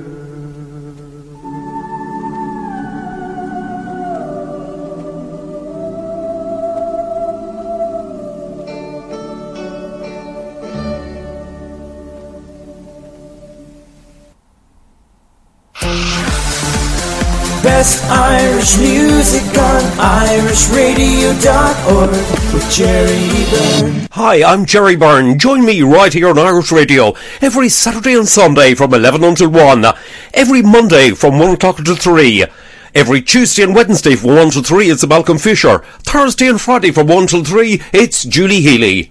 Best Irish music on irishradio.org with Jerry Byrne. Hi, I'm Jerry Byrne. Join me right here on Irish Radio every Saturday and Sunday from 11 until 1. Every Monday from 1 o'clock until 3. Every Tuesday and Wednesday from 1 till 3 it's Malcolm Fisher. Thursday and Friday from 1 till 3 it's Julie Healy.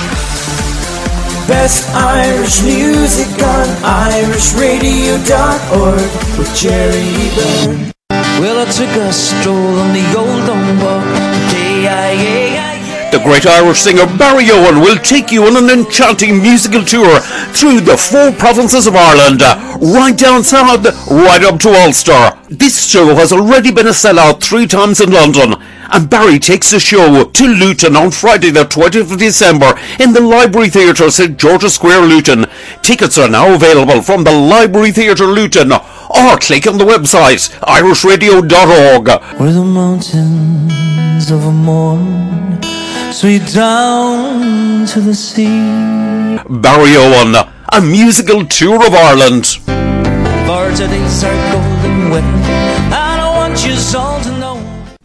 Best Irish music on irishradio.org with Jerry Byrne. Well, I took a stroll on the old Dunbar today. The great Irish singer Barry Owen will take you on an enchanting musical tour through the 4 provinces of Ireland, right down south, right up to Ulster. This show has already been a sellout 3 times in London, and Barry takes the show to Luton on Friday the 20th of December in the Library Theatre, St George's Square, Luton. Tickets are now available from the Library Theatre, Luton, or click on the website irishradio.org. Where the mountains of a morn sweet down to the sea. Barry Owen, a musical tour of Ireland. For today's our golden wedding, and I want you all to know.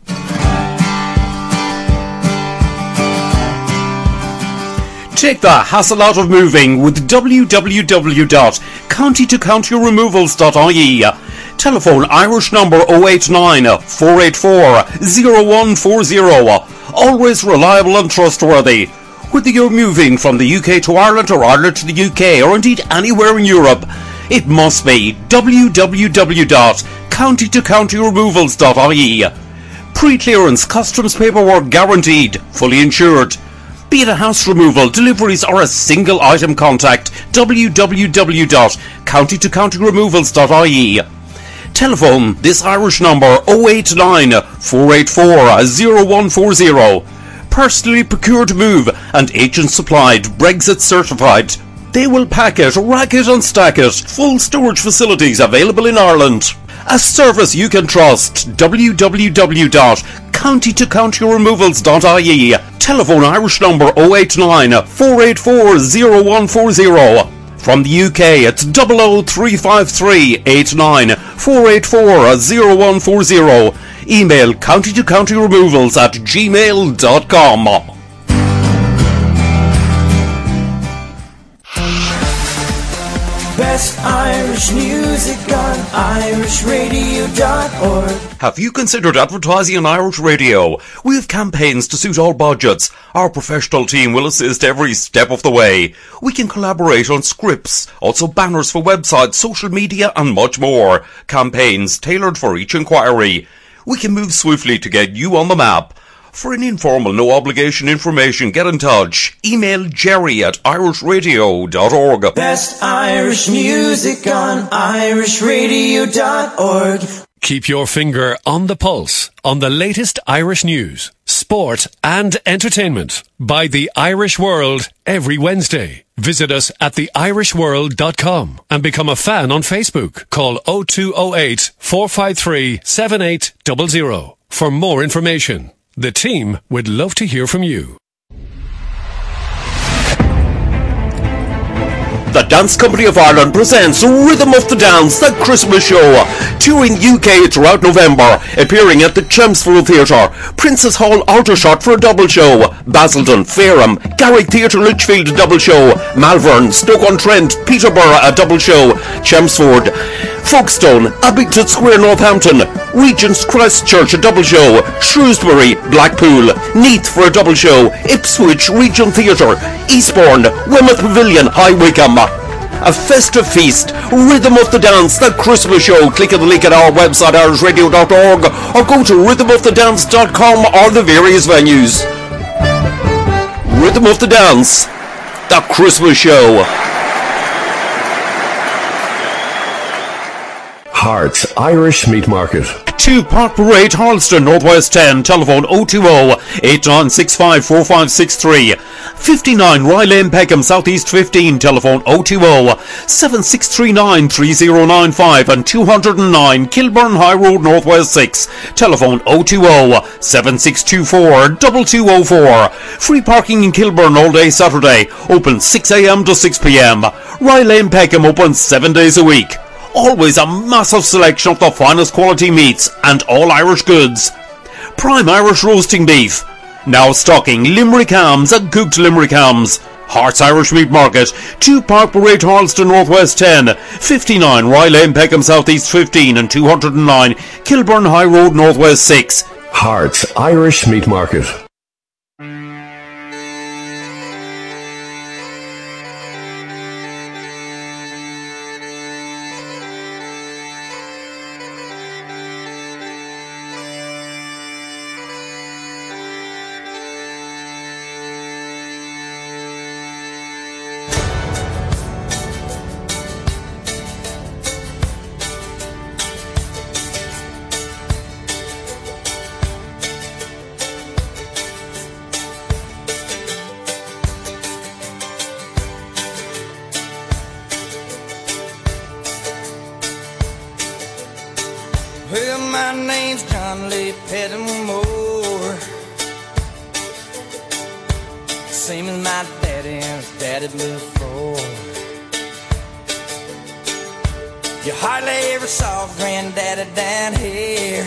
Take the hassle out of moving with www.countytocountyremovals.ie. Telephone Irish number 089 484 0140. Always reliable and trustworthy. Whether you're moving from the UK to Ireland or Ireland to the UK or indeed anywhere in Europe, it must be www.countytocountyremovals.ie. Pre-clearance customs paperwork guaranteed, fully insured. Be it a house removal, deliveries or a single item, contact www.countytocountyremovals.ie. Telephone this Irish number 089 484 0140. Personally procured move and agent supplied, Brexit certified. They will pack it, rack it and stack it. Full storage facilities available in Ireland. A service you can trust. www.countytocountyremovals.ie. Telephone Irish number 089 484 0140. From the UK, it's 00353 89 484 0140. Email countytocountyremovals@gmail.com. Best Irish music on irishradio.org. Have you considered advertising on Irish Radio? We have campaigns to suit all budgets. Our professional team will assist every step of the way. We can collaborate on scripts, also banners for websites, social media and much more. Campaigns tailored for each inquiry. We can move swiftly to get you on the map. For an informal, no-obligation information, get in touch. Email jerry@irishradio.org. Best Irish music on irishradio.org. Keep your finger on the pulse on the latest Irish news, sport and entertainment by The Irish World every Wednesday. Visit us at theirishworld.com and become a fan on Facebook. Call 0208 453 7800 for more information. The team would love to hear from you. The Dance Company of Ireland presents Rhythm of the Dance, the Christmas show, touring UK throughout November, appearing at the Chelmsford Theatre, Princess Hall Aldershot for a double show, Basildon, Fareham, Garrick Theatre Lichfield a double show, Malvern, Stoke-on-Trent, Peterborough a double show, Chelmsford, Folkestone, Abington Square, Northampton, Regent's Christchurch a double show, Shrewsbury, Blackpool, Neath for a double show, Ipswich Regent Theatre, Eastbourne, Weymouth Pavilion, High Wycombe. A festive feast, Rhythm of the Dance, the Christmas show. Click on the link at our website irishradio.org or go to rhythmofthedance.com or the various venues. Rhythm of the Dance, the Christmas show. Hearts Irish Meat Market. 2 Park Parade, Harleston, Northwest 10. Telephone 020-8965-4563. 59 Rye Lane, Peckham, Southeast 15. Telephone 020-7639-3095 and 209 Kilburn High Road, Northwest 6. Telephone 020-7624-2204. Free parking in Kilburn all day Saturday. Open 6 a.m. to 6 p.m. Rye Lane, Peckham open 7 days a week. Always a massive selection of the finest quality meats and all Irish goods. Prime Irish roasting beef. Now stocking Limerick hams and cooked Limerick hams. Hearts Irish Meat Market, 2 Park Parade, Harleston Northwest 10, 59 Rye Lane, Peckham Southeast 15 and 209 Kilburn High Road Northwest 6. Hearts Irish Meat Market. Well, my name's John Lee Pettimore, same as my daddy and his daddy before. You hardly ever saw Granddaddy down here.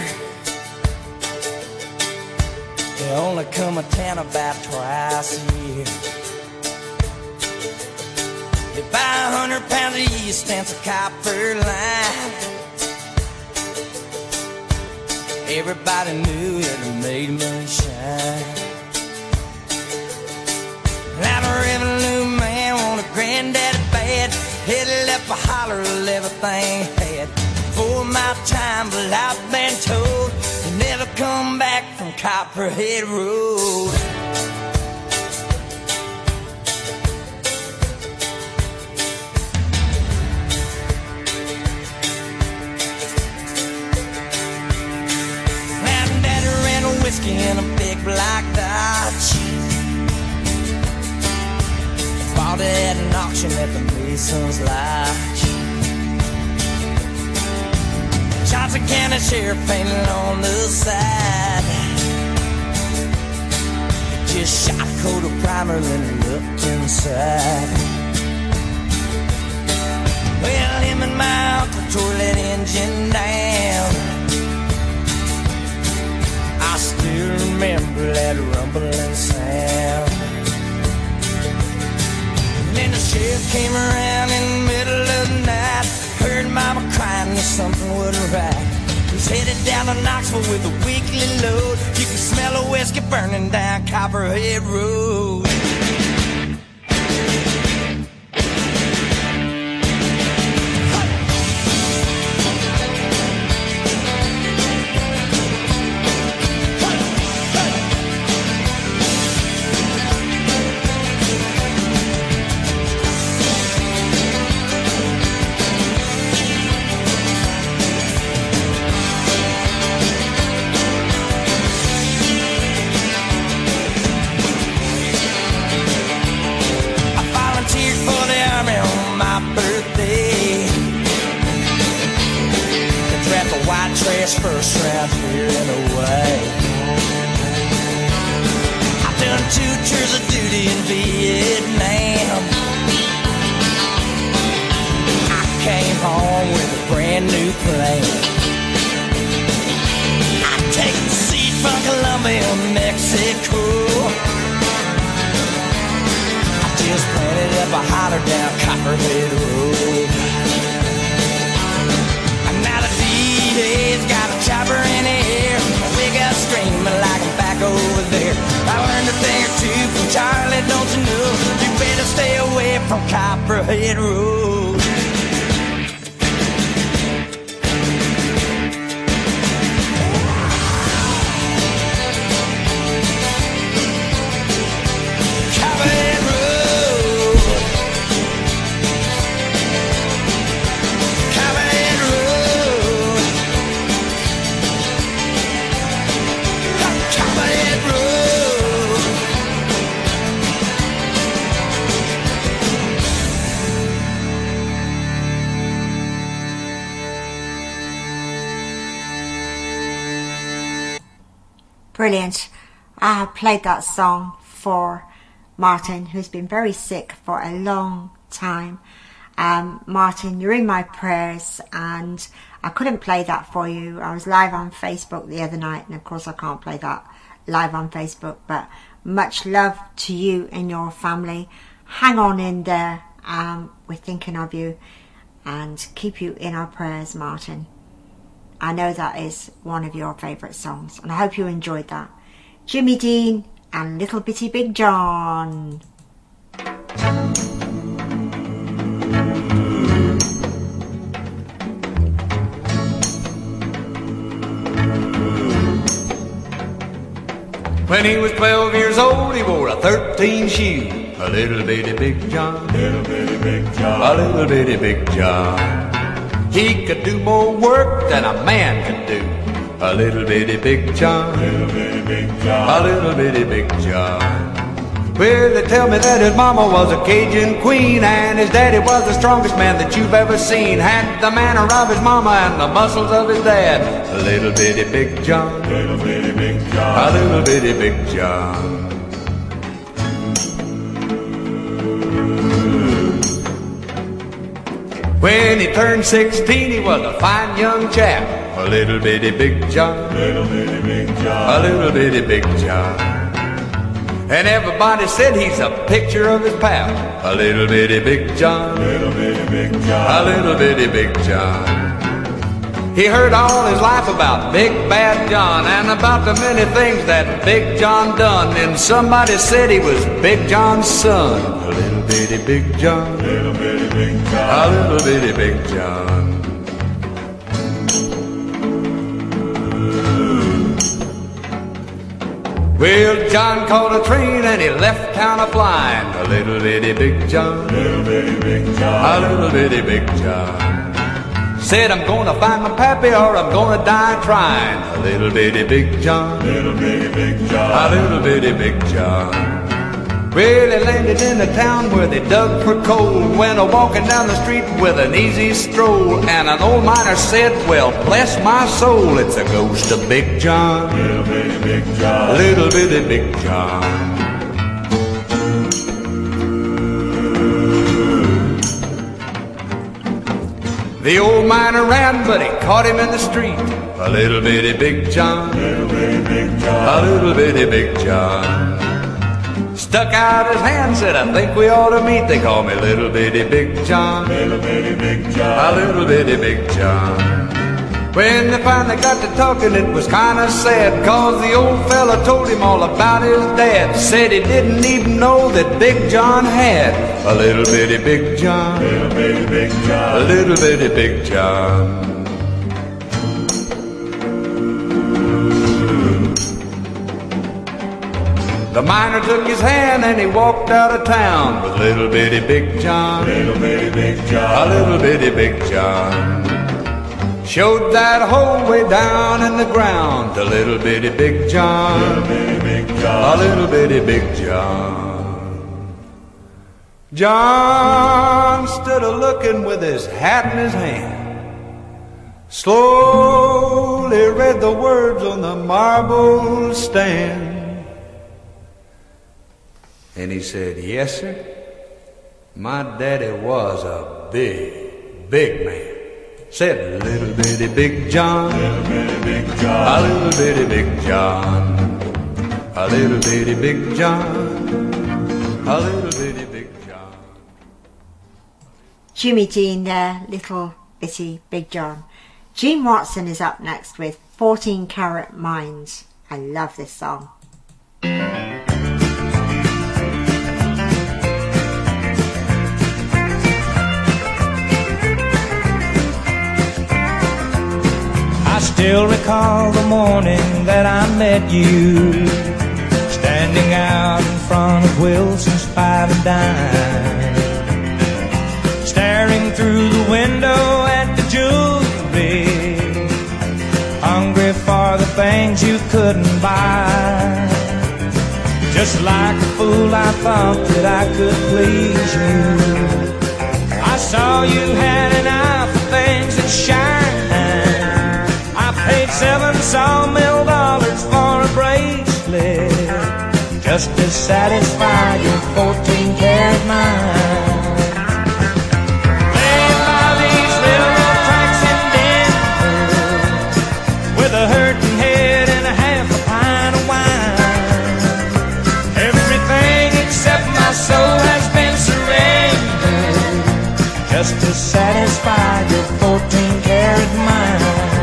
They only come to town about twice a year. They buy 100 pounds of yeast and some copper line. Everybody knew that it made moonshine. I'm a revenue man, want a granddaddy bad. Headed up a holler of everything had. For my time, but I've been told you never come back from Copperhead Road. Whiskey in a big black Dodge. Bought it at an auction at the Mason's Lodge. Johnson County Sheriff painted on the side. Just shot a coat of primer and looked inside. Well, him and my uncle tore that engine down. I still remember that rumbling sound. And then the sheriff came around in the middle of the night. Heard Mama crying that something wasn't right. He's headed down to Knoxville with a weekly load. You can smell a whiskey burning down Copperhead Road. First round here and away. I've done 2 tours of duty in Vietnam. I came home with a brand new plane. I take the seat from Colombia, Mexico. I just planted up a holler down Copperhead Road. He's got a chopper in the air. We got screaming like I'm back over there. I learned a thing or two from Charlie, don't you know? You better stay away from Copperhead Road. Copperhead Road. Copperhead Road. Copperhead Road. Brilliant. I have played that song for Martin, who's been very sick for a long time, Martin, you're in my prayers, and I couldn't play that for you. I was live on Facebook the other night, and of course I can't play that live on Facebook, but much love to you and your family. Hang on in there. We're thinking of you and keep you in our prayers, Martin. I know that is one of your favourite songs, and I hope you enjoyed that. Jimmy Dean and Little Bitty Big John. When he was 12 years old, he wore a 13 shoe. A little bitty Big John, little bitty Big John, a little bitty Big John. He could do more work than a man could do. A little bitty Big John, little bitty Big John, a little bitty Big John. Well, they tell me that his mama was a Cajun queen, and his daddy was the strongest man that you've ever seen. Had the manner of his mama and the muscles of his dad. A little bitty Big John, little bitty Big John, a little bitty Big John. When he turned 16, he was a fine young chap. A little bitty Big John, little bitty Big John, a little bitty Big John. And everybody said he's a picture of his pal. A little bitty Big John, little bitty Big John, a little bitty Big John. He heard all his life about Big Bad John and about the many things that Big John done. And somebody said he was Big John's son. A little bitty Big John, little bitty Big John, a little bitty Big John. Well, John caught a train and he left town a-flying. A little bitty Big John, little bitty Big John, a little bitty Big John. Said, I'm gonna find my pappy or I'm gonna die trying. A little bitty Big John, little bitty Big John, a little bitty Big John. Well, he landed in a town where they dug for coal. Went a-walking down the street with an easy stroll. And an old miner said, well, bless my soul, it's a ghost of Big John, little bitty Big John, little bitty Big John. The old miner ran, but he caught him in the street. A little bitty Big John, little bitty Big John, a little bitty Big John. Stuck out his hand, said, I think we ought to meet. They call me Little Bitty Big John, little bitty Big John, a little bitty Big John. When they finally got to talking, it was kinda sad, 'cause the old fella told him all about his dad. Said he didn't even know that Big John had a little bitty Big John, little bitty Big John, a little bitty Big John. The miner took his hand and he walked out of town with Little Bitty Big John, little bitty Big John, a little bitty Big John. Showed that hole way down in the ground to Little Bitty Big John, little bitty Big John, a little bitty Big John. John stood a-looking with his hat in his hand, slowly read the words on the marble stand. And he said, yes, sir, my daddy was a big, big man. Said Little Bitty Big John, little bitty Big John, a little bitty Big John, a little bitty Big John, a little bitty Big John. Jimmy Dean there, Little Bitty Big John. Gene Watson is up next with 14 Karat Minds. I love this song. I still recall the morning that I met you, standing out in front of Wilson's Five and Dime, staring through the window at the jewelry, hungry for the things you couldn't buy. Just like a fool, I thought that I could please you. I saw you had an eye for things that shine. Paid $7 sawmill for a bracelet just to satisfy your 14 karat mind. just to satisfy your 14-karat mind.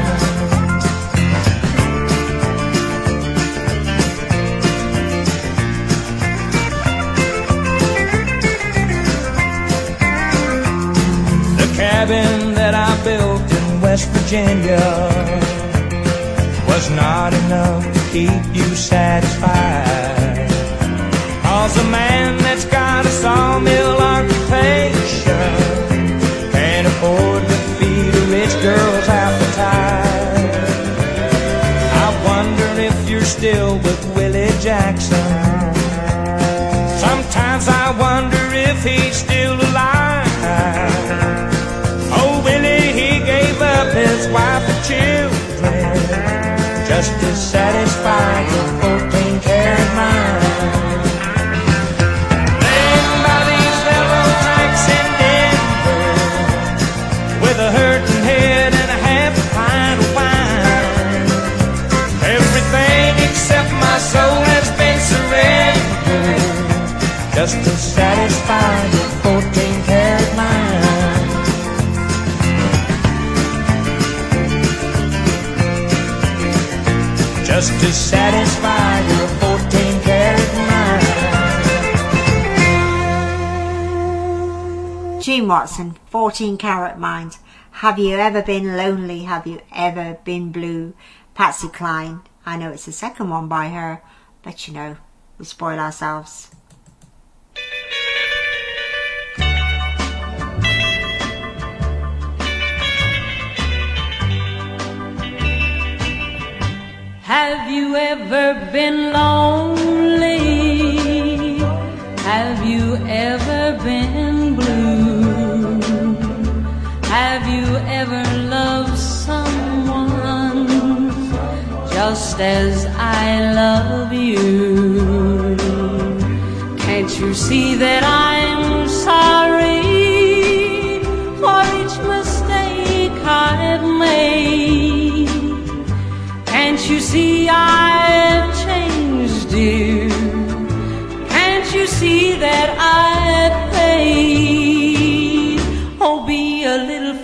The cabin that I built in West Virginia was not enough to keep you satisfied. 'Cause a man that's got a sawmill occupation can't afford to feed a rich girl's appetite. I wonder if you're still with Willie Jackson. Sometimes I wonder if he's still alive. Oh, Willie, he gave up his wife and children just to satisfy your 14-karat mind. With a hurting head and a half a pint of wine, everything except my soul has been surrendered just to satisfy your 14-karat mind. Just to satisfy your 14-karat mind. Gene Watson, 14-karat mind. Have you ever been lonely? Have you ever been blue? Patsy Cline. I know it's the second one by her, but you know, we spoil ourselves. Have you ever been lonely? Have you ever been blue? Have you ever loved someone just as I love you? Can't you see that I'm sorry for each mistake I've made? Can't you see I've changed you? Can't you see that I've paid? Oh, be a little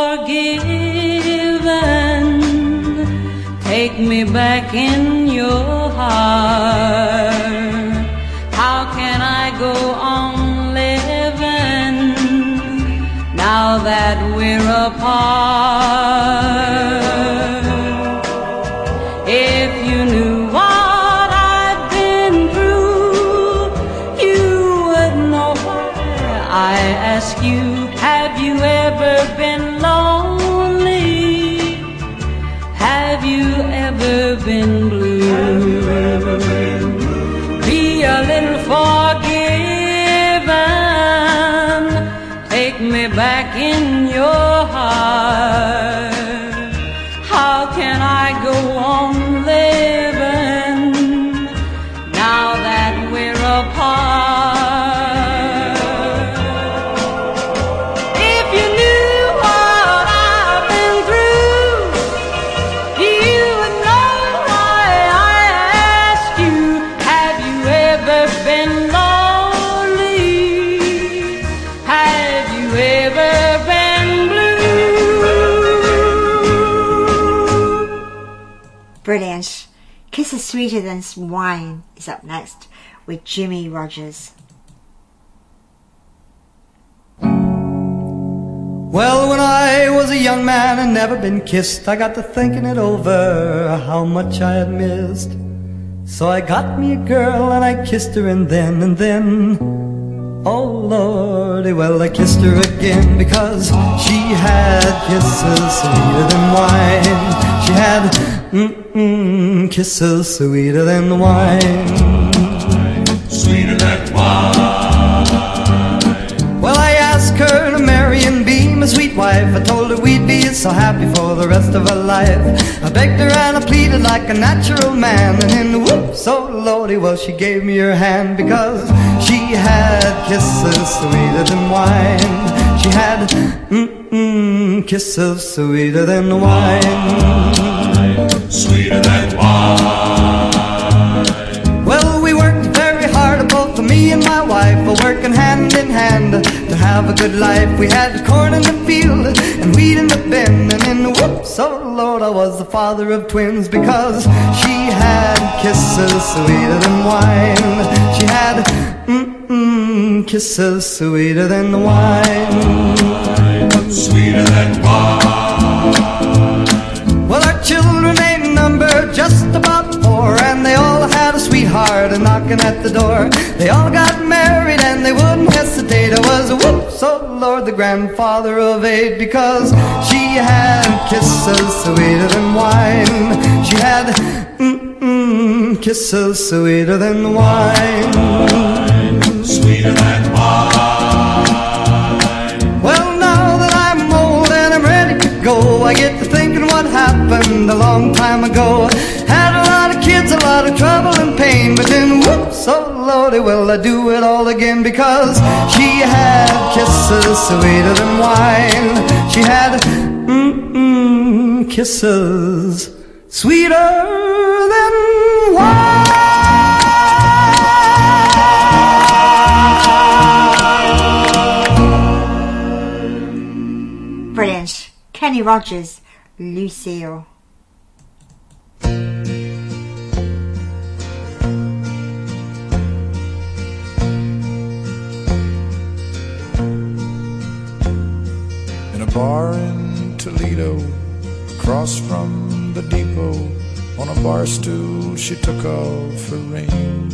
forgiven. Take me back in your heart. How can I go on living now that we're apart? If you knew what I've been through, you would know why I ask you. Have you ever been lonely? Have you ever been blue? Be a little forgiven. Take me back in your heart. How can I go on living now that we're apart? Brilliant. Kisses Sweeter Than Wine is up next with Jimmy Rogers. Well, when I was a young man and never been kissed, I got to thinking it over, how much I had missed. So I got me a girl and I kissed her, and then, oh Lordy, well, I kissed her again because she had kisses sweeter than wine. She had kisses sweeter than wine. Sweeter than wine. Well, I asked her to marry and be my sweet wife. I told her we'd be so happy for the rest of her life. I begged her and I pleaded like a natural man, and then whoops, oh Lordy, well, she gave me her hand because she had kisses sweeter than wine. She had kisses sweeter than wine. Sweeter than wine. Well, we worked very hard, both me and my wife, working hand in hand to have have a good life. We had corn in the field and wheat in the bin, and in the whoops, oh Lord, I was the father of twins, because she had kisses sweeter than wine. She had kisses sweeter than the wine. Sweeter than wine. Well, our children ain't numbered just about 4, and they all had a sweetheart a knocking at the door. They all got married and they wouldn't hesitate. I was a whoops, oh Lord, the grandfather of 8, because she had kisses sweeter than wine. She had kisses sweeter than the wine. Sweeter than wine. Well, now that I'm old and I'm ready to go, I get to thinking what happened a long time ago. Had a lot of kids, a lot of trouble and pain, but then whoops, oh Lordy, will I do it all again, because she had kisses sweeter than wine. She had kisses sweeter than wine. Brilliant. Kenny Rogers, Lucille. In a bar in Toledo, across from the depot, on a bar stool she took off her ring.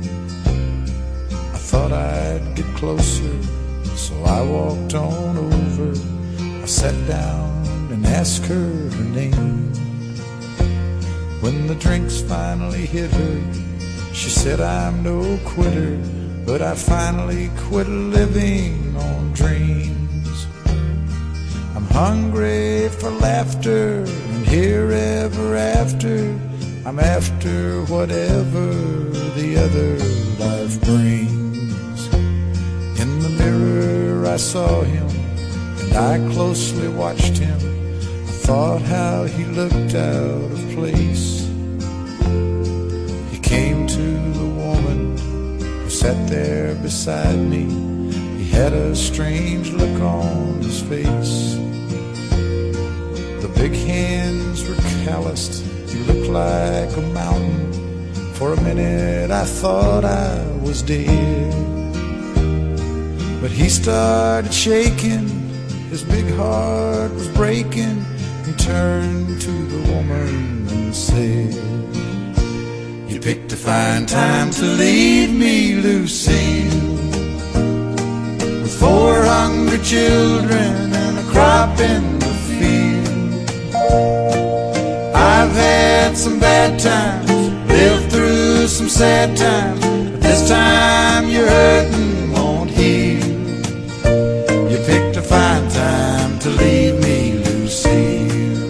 I thought I'd get closer, so I walked on over. I sat down and asked her her name. When the drinks finally hit her, she said, I'm no quitter, but I finally quit living on dreams. I'm hungry for laughter, and here ever after, I'm after whatever the other life brings. In the mirror I saw him, and I closely watched him. I thought how he looked out of place. He came to the woman who sat there beside me. He had a strange look on his face. The big hands were calloused, he looked like a mountain. For a minute I thought I was dead. But he started shaking, his big heart was breaking. He turned to the woman and said, You picked a fine time to leave me, Lucille, with 4 hungry children and a crop in the field. I've had some bad times, lived through some sad times, but this time your hurting won't heal. You picked a fine time to leave me, Lucille.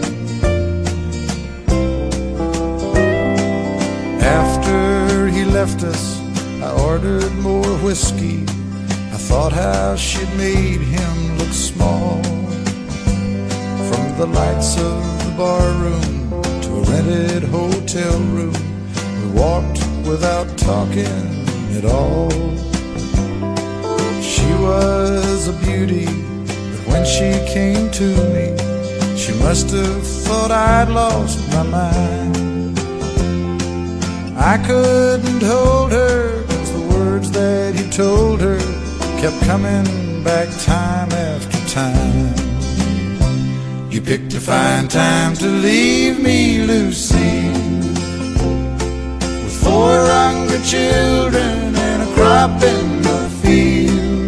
After he left us, I ordered more whiskey. I thought how she'd made him look small. From the lights of the bar room to a rented hotel room, we walked without talking at all. She was a beauty, but when she came to me, she must have thought I'd lost my mind. I couldn't hold her, 'cause the words that he told her kept coming back time after time. You picked a fine time to leave me, Lucille, with 4 hungry children and a crop in the field.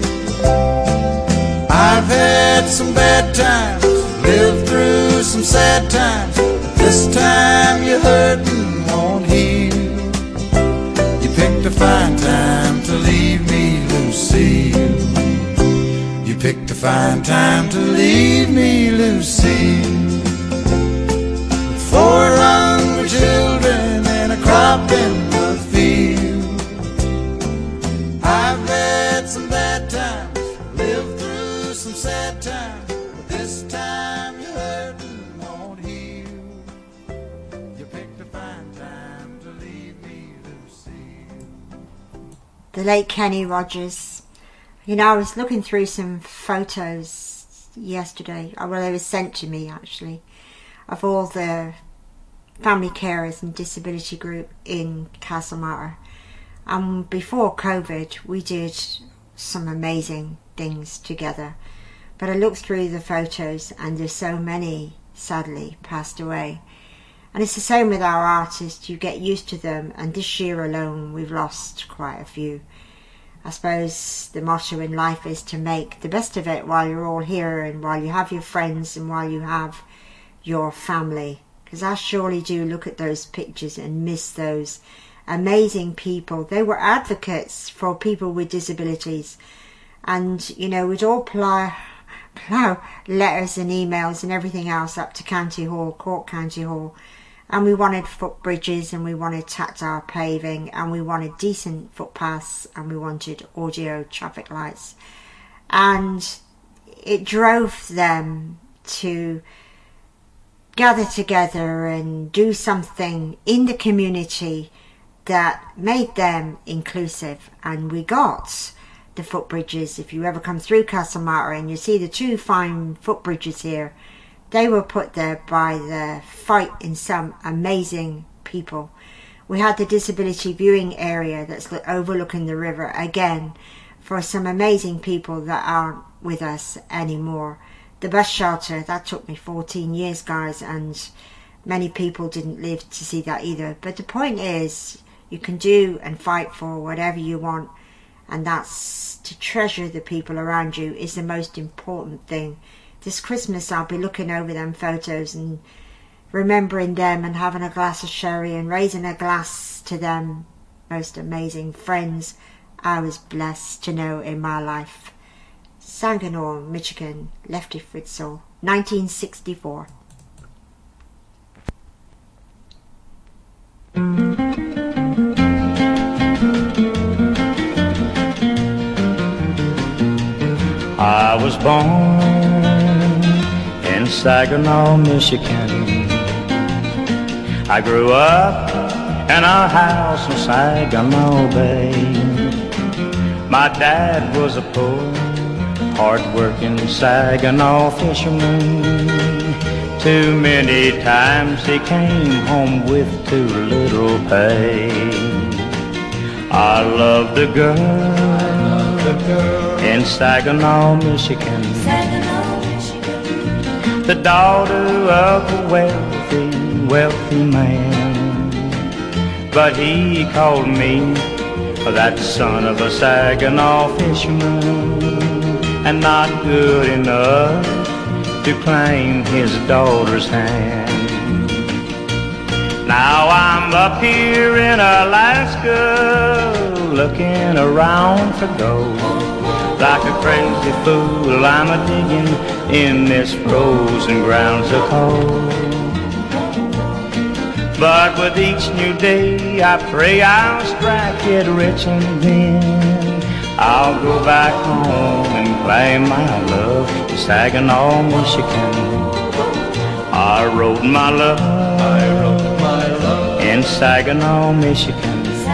I've had some bad times, lived through some sad times, but this time your hurting won't heal. You picked a fine time to leave me, Lucille. You picked a fine time to leave me, Lucille, with 4 hungry children and a crop in the field. I've had some bad times, lived through some sad times, but this time you're hurting won't heal. You picked a fine time to leave me, Lucille. The late Kenny Rogers, You know, I was looking through some photos yesterday, well, they were sent to me actually, of all the family carers and disability group in Castlemartyr. And before COVID, we did some amazing things together. But I looked through the photos and there's so many, sadly, passed away. And it's the same with our artists, you get used to them, and this year alone we've lost quite a few. I suppose the motto in life is to make the best of it while you're all here and while you have your friends and while you have your family. Because I surely do look at those pictures and miss those amazing people. They were advocates for people with disabilities. And, you know, we'd all plough letters and emails and everything else up to County Hall, Cork County Hall. And we wanted footbridges and we wanted tactile paving and we wanted decent footpaths and we wanted audio traffic lights. And it drove them to gather together and do something in the community that made them inclusive. And we got the footbridges. If you ever come through Castlemartyr and you see the two fine footbridges here, they were put there by the fight in some amazing people. We had the disability viewing area that's overlooking the river again for some amazing people that aren't with us anymore. The bus shelter, that took me 14 years, guys, and many people didn't live to see that either. But the point is, you can do and fight for whatever you want, and that's to treasure the people around you is the most important thing. This Christmas I'll be looking over them photos and remembering them and having a glass of sherry and raising a glass to them most amazing friends I was blessed to know in my life. Saginaw, Michigan, Lefty Fritzl, 1964. I was born in Saginaw, Michigan. I grew up in a house in Saginaw Bay. My dad was a poor, hard-working Saginaw fisherman. Too many times he came home with too little pay. I loved a girl in Saginaw, Michigan. The daughter of a wealthy man. But he called me that son of a Saginaw fisherman, and not good enough to claim his daughter's hand. Now I'm up here in Alaska, looking around for gold. Like a crazy fool, I'm a-digging in this frozen ground so cold. But with each new day, I pray I'll strike it rich, and then I'll go back home and claim my love in Saginaw, Michigan. I wrote my love in Saginaw, Michigan.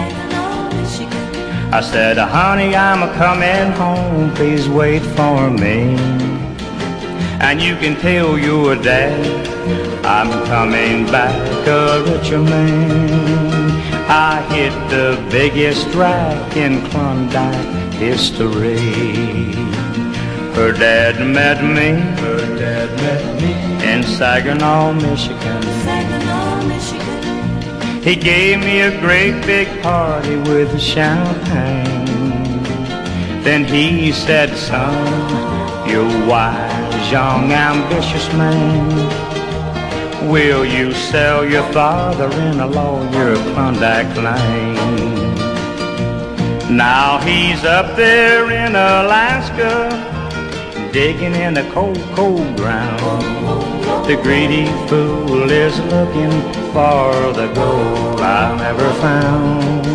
I said, honey, I'm a-coming home, please wait for me. And you can tell your dad I'm coming back a richer man. I hit the biggest rack in Klondike history. Her dad met me in Saginaw, Michigan. He gave me a great big party with champagne. Then he said, son, you're a wise, young, ambitious man. Will you sell your father-in-law your Klondike Lane? Now he's up there in Alaska, digging in the cold, cold ground. The greedy fool is looking for the gold I never found.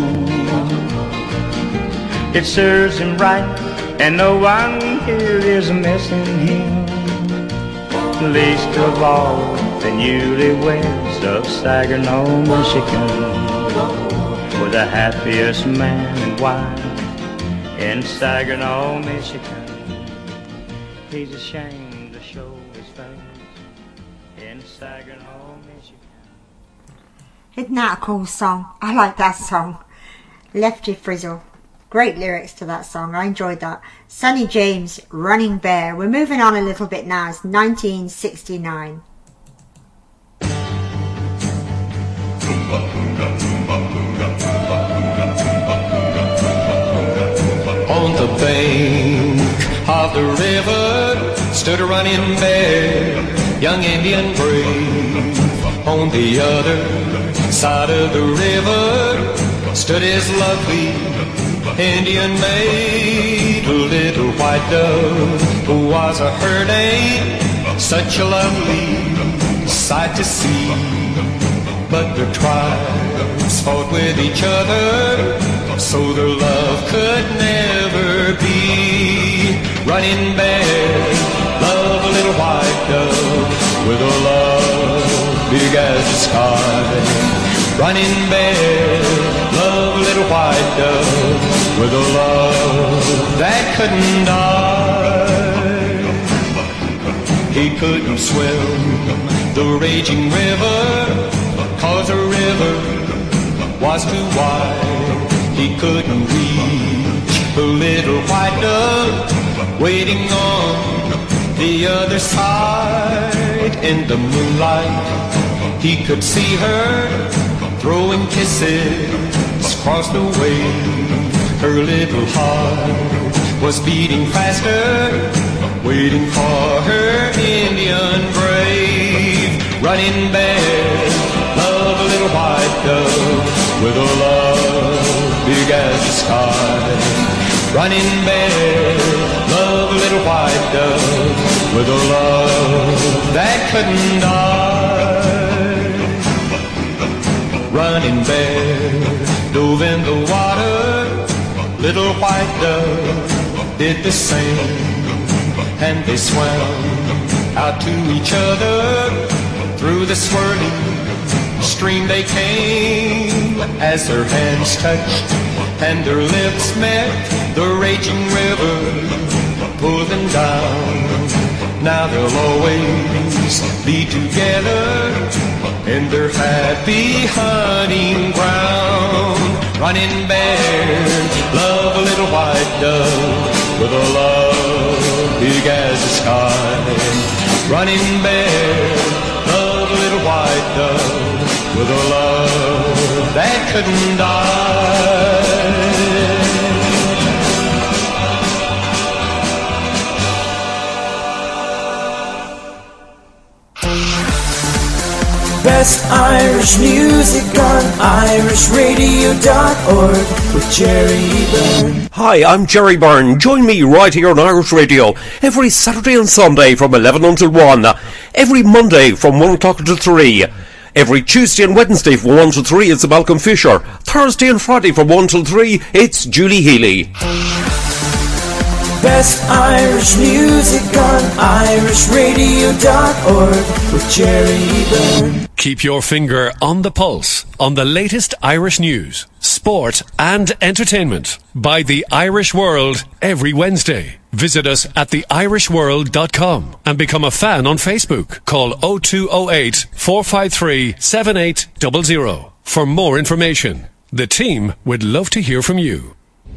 It serves him right, and no one here is missing him, least of all the newlyweds of Saginaw, Michigan, were the happiest man and wife in Saginaw, Michigan. He's ashamed to show his face in Saginaw, Michigan. Isn't that a cool song? I like that song. Lefty Frizzle. Great lyrics to that song. I enjoyed that. Sonny James, Running Bear. We're moving on a little bit now. It's 1969. On the bank of the river stood a running bear, young Indian brave. On the other side of the river stood his lovely Indian maid, a little white dove who was a herding, such a lovely sight to see. But their tribes fought with each other, so their love could never be. Running bear, love a little white dove with a love big as the sky. Running bear, love a little white dove with a love that couldn't die. He couldn't swim the raging river, 'cause the river was too wide. He couldn't reach the little white dove waiting on the other side. In the moonlight he could see her throwing kisses across the way. Her little heart was beating faster, waiting for her Indian brave. Running bear, love a little white dove with a love big as the sky. Running bear, love a little white dove with a love that couldn't die. Running bear dove in the water, little white dove did the same, and they swam out to each other. Through the swirling stream they came, as their hands touched and their lips met, the raging river pulled them down. Now they'll always be together in their happy hunting ground. Running bear, love a little white dove with a love big as the sky. Running bear, love a little white dove with a love that couldn't die. Best Irish music on irishradio.org with Jerry Byrne. Hi, I'm Jerry Byrne. Join me right here on Irish Radio every Saturday and Sunday from 11 until 1. Every Monday from 1 o'clock to 3. Every Tuesday and Wednesday from 1 to 3 it's Malcolm Fisher. Thursday and Friday from 1 till 3 it's Julie Healy. Best Irish music on irishradio.org with Jerry Byrne. Keep your finger on the pulse on the latest Irish news, sport and entertainment by The Irish World every Wednesday. Visit us at theirishworld.com and become a fan on Facebook. Call 0208 453 7800 for more information. The team would love to hear from you.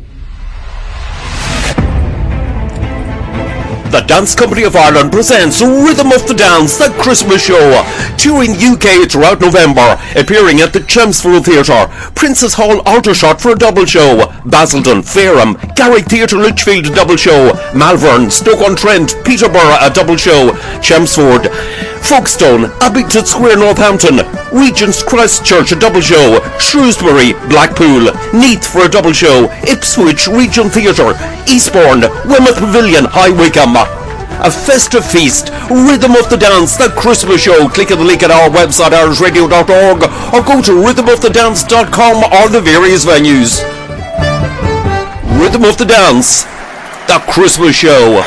The Dance Company of Ireland presents Rhythm of the Dance, the Christmas show, touring UK throughout November, appearing at the Chelmsford Theatre, Princess Hall Aldershot for a double show, Basildon, Fareham, Garrick Theatre Lichfield a double show, Malvern, Stoke-on-Trent, Peterborough a double show, Chelmsford, Folkestone, Abington Square, Northampton, Regent's Christchurch a double show, Shrewsbury, Blackpool, Neath for a double show, Ipswich Regent Theatre, Eastbourne, Weymouth Pavilion, High Wycombe. A festive feast, Rhythm of the Dance, the Christmas show. Click on the link at our website irishradio.org or go to rhythmofthedance.com or the various venues. Rhythm of the Dance, the Christmas show.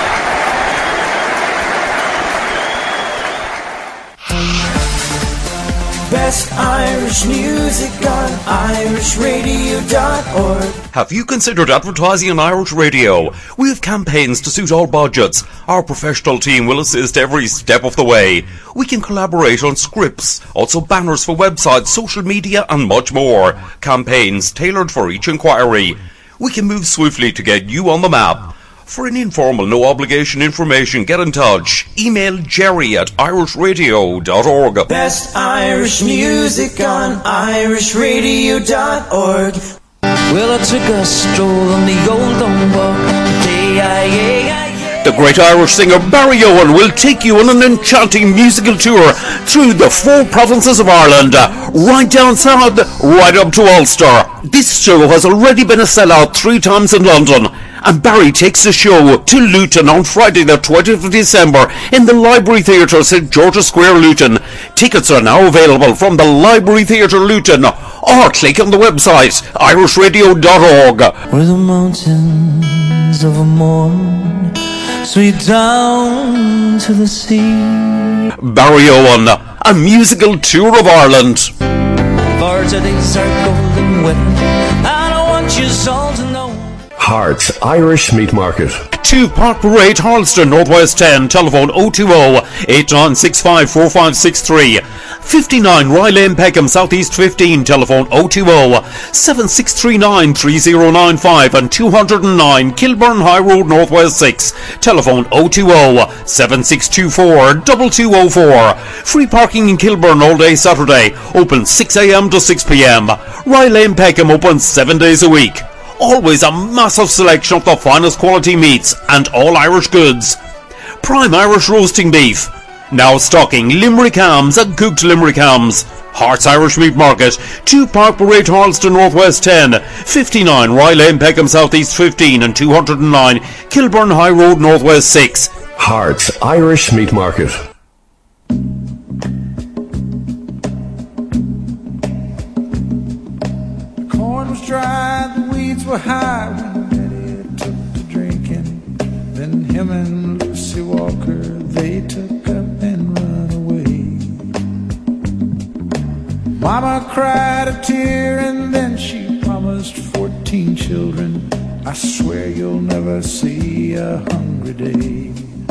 Best Irish music on irishradio.org. Have you considered advertising on Irish Radio? We have campaigns to suit all budgets. Our professional team will assist every step of the way. We can collaborate on scripts, also banners for websites, social media and much more. Campaigns tailored for each inquiry. We can move swiftly to get you on the map. For an informal, no obligation information, get in touch. Email jerry@irishradio.org. Best Irish music on irishradio.org. Well, I took a stroll on the old Dunbar today. The great Irish singer Barry Owen will take you on an enchanting musical tour through the 4 provinces of Ireland, right down south, right up to Ulster. This show has already been a sellout 3 times in London, and Barry takes the show to Luton on Friday the 20th of December in the Library Theatre, St George's Square, Luton. Tickets are now available from the Library Theatre, Luton, or click on the website irishradio.org. Where the mountains of a morn sweep down to the sea. Barry Owen, a musical tour of Ireland. For today's our golden wedding, I don't want you all to know. Hearts Irish Meat Market. 2 Park Parade, Harleston, Northwest 10, telephone 020-8965-4563. 59 Rye Lane, Peckham, Southeast 15, telephone 020-7639-3095, and 209 Kilburn High Road, Northwest 6, telephone 020-7624-2204. Free parking in Kilburn all day Saturday, open 6 a.m. to 6 p.m. Rye Lane, Peckham, open 7 days a week. Always a massive selection of the finest quality meats and all Irish goods. Prime Irish roasting beef. Now stocking Limerick hams and cooked Limerick hams. Hearts Irish Meat Market, 2 Park Parade, Harleston, Northwest 10, 59 Rye Lane, Peckham, Southeast 15, and 209 Kilburn High Road, Northwest 6. Hearts Irish Meat Market. The corn was dry, the weeds were high when Betty took to drinking. Then him and Lucy Walker, they took up and run away. Mama cried a tear and then she promised 14 children. I swear you'll never see a hungry day.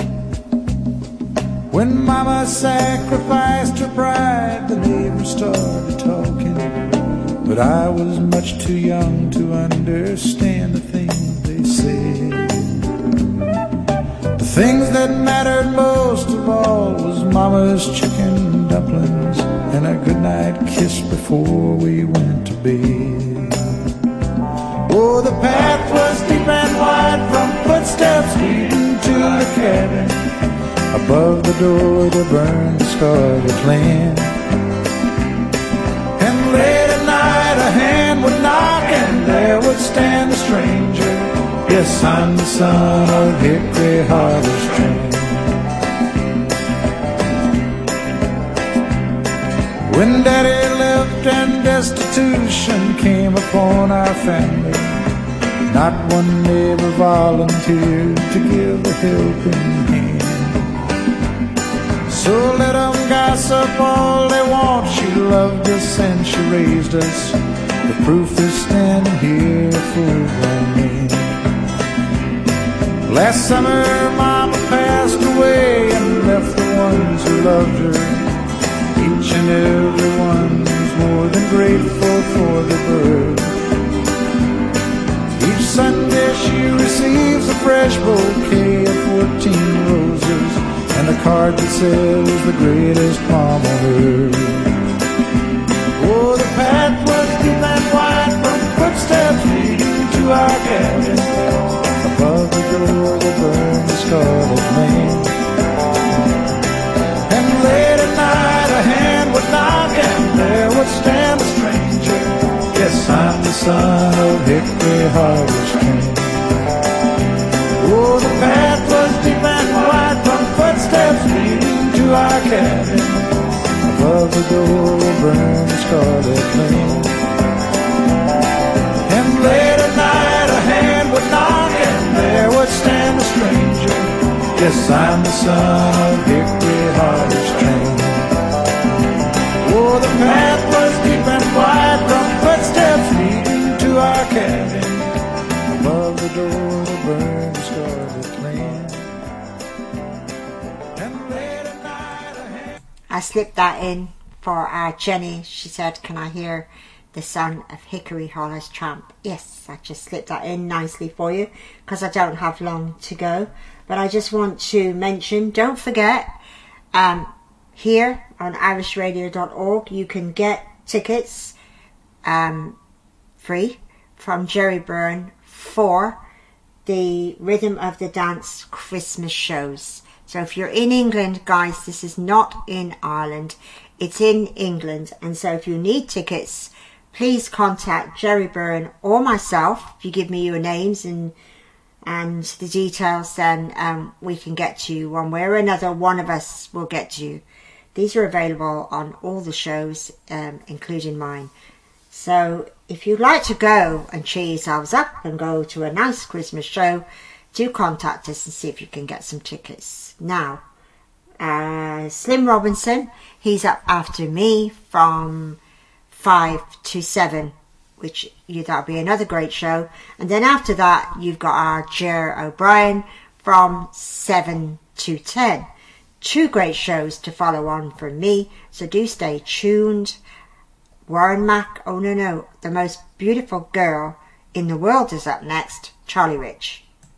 When Mama sacrificed her pride, the neighbors started talking, but I was much too young to understand the things they said. The things that mattered most of all was Mama's chicken dumplings and a goodnight kiss before we went to bed. Oh, the path was deep and wide from footsteps leading to the cabin. Above the door there burned the scarlet flame. And late at night a hand would knock and there would stand a stranger. Yes, I'm the son of Hickory Harbor's train. When Daddy left and destitution came upon our family, not one neighbor volunteered to give a helping hand. So let them gossip all they want. She loved us and she raised us. The proof is standing here, full-grown men. Last summer Mama passed away and left the ones who loved her. Each and every one's more than grateful for the birth. Each Sunday she receives a fresh bouquet of 14 roses and a card that says the greatest mom on earth. Oh, the path was deep and wide from footsteps leading to our cabin. Above the door there burned the scarlet flame. And late at night a hand would knock and there would stand a stranger. Yes, I'm the son of Hickory Harbor's train. Oh, the path was deep and wide from footsteps leading to our cabin. Above the door burned the scarlet flame. And late at night a hand would knock and there would stand a stranger. Yes, I'm the son of Hickory Harbor's train. Oh, the path was deep and wide from footsteps leading to our cabin. I slipped that in for Jenny. She said, can I hear the sound of Hickory Hollow's Tramp? Yes, I just slipped that in nicely for you because I don't have long to go. But I just want to mention, don't forget, here on irishradio.org you can get tickets free from Jerry Byrne for the Rhythm of the Dance Christmas shows. So if you're in England, guys, this is not in Ireland, it's in England. And so if you need tickets, please contact Jerry Byrne or myself. If you give me your names and the details, then we can get to you one way or another. One of us will get to you. These are available on all the shows, including mine. So if you'd like to go and cheer yourselves up and go to a nice Christmas show, do contact us and see if you can get some tickets. Now, Slim Robinson, he's up after me from 5 to 7, which that'll be another great show. And then after that, you've got our Ger O'Brien from 7 to 10. 2 great shows to follow on from me, so do stay tuned. Warren Mack, oh no, the most beautiful girl in the world is up next, Charlie Rich.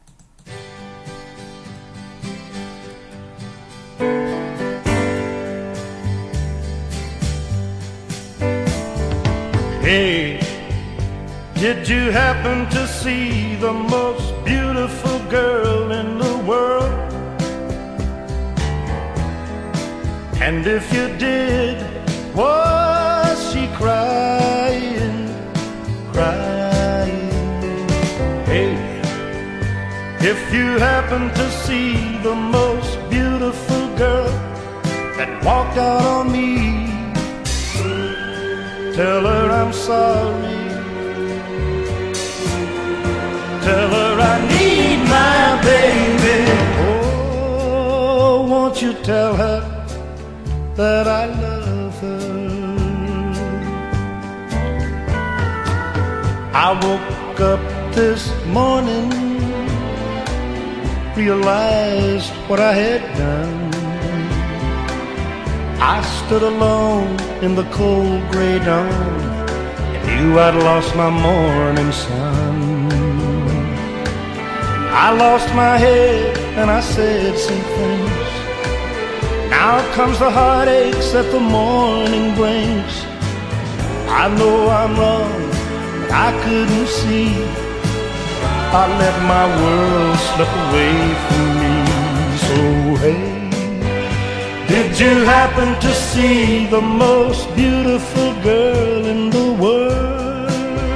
Hey, did you happen to see the most beautiful girl in the world? And if you did, was she crying, crying? Hey, if you happen to see the most beautiful girl that walked out on me, tell her I'm sorry. Tell her I need my baby. Oh, won't you tell her that I love her? I woke up this morning, realized what I had done. I stood alone in the cold gray dawn and knew I'd lost my morning sun. I lost my head and I said some things. Now comes the heartaches that the morning brings. I know I'm wrong, but I couldn't see. I let my world slip away from me. So hey, did you happen to see the most beautiful girl in the world?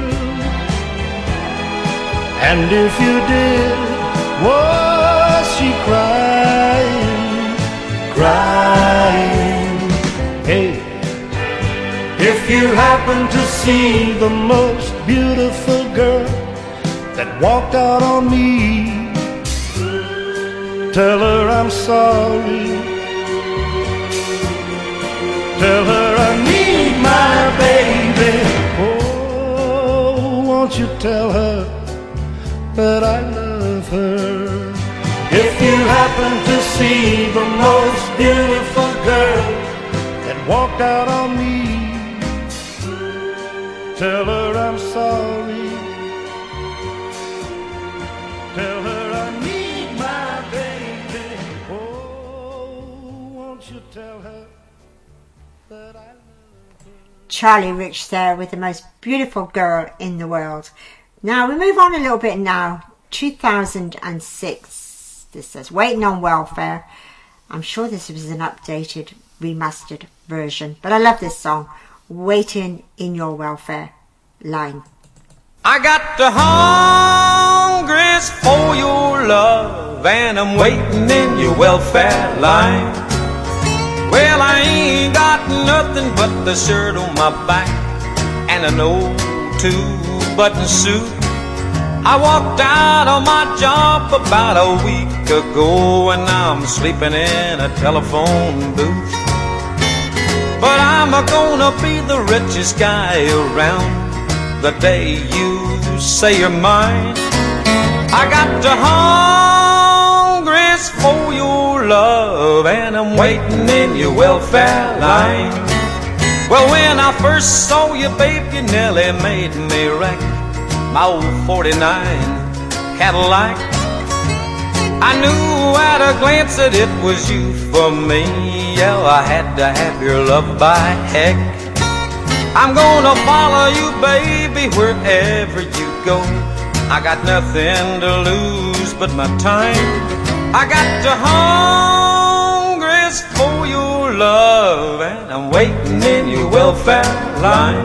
And if you did, was she crying, crying? Hey, if you happen to see the most beautiful girl that walked out on me, tell her I'm sorry. Tell her I need my baby. Oh, won't you tell her that I love her? If you happen to see the most beautiful girl that walked out on me, tell her I'm sorry. Tell her I need my baby. Oh, won't you tell her? Charlie Rich there with the most beautiful girl in the world. Now we move on a little bit now. 2006. This says Waiting on Welfare. I'm sure this was an updated, remastered version, but I love this song. Waiting in Your Welfare line. I got the hungers for your love, and I'm waiting in your welfare line. Well, I ain't got nothing but the shirt on my back and an old two-button suit. I walked out on my job about a week ago, and now I'm sleeping in a telephone booth. But I'm gonna be the richest guy around the day you say you're mine. I got the hungers for your love, and I'm waiting in your welfare line. Well, when I first saw you, babe, you nearly made me wreck my old 49 Cadillac. I knew at a glance that it was you for me. Yeah, I had to have your love by heck. I'm gonna follow you, baby, wherever you go. I got nothing to lose but my time. I got the hungers for your love, and I'm waiting in your welfare line.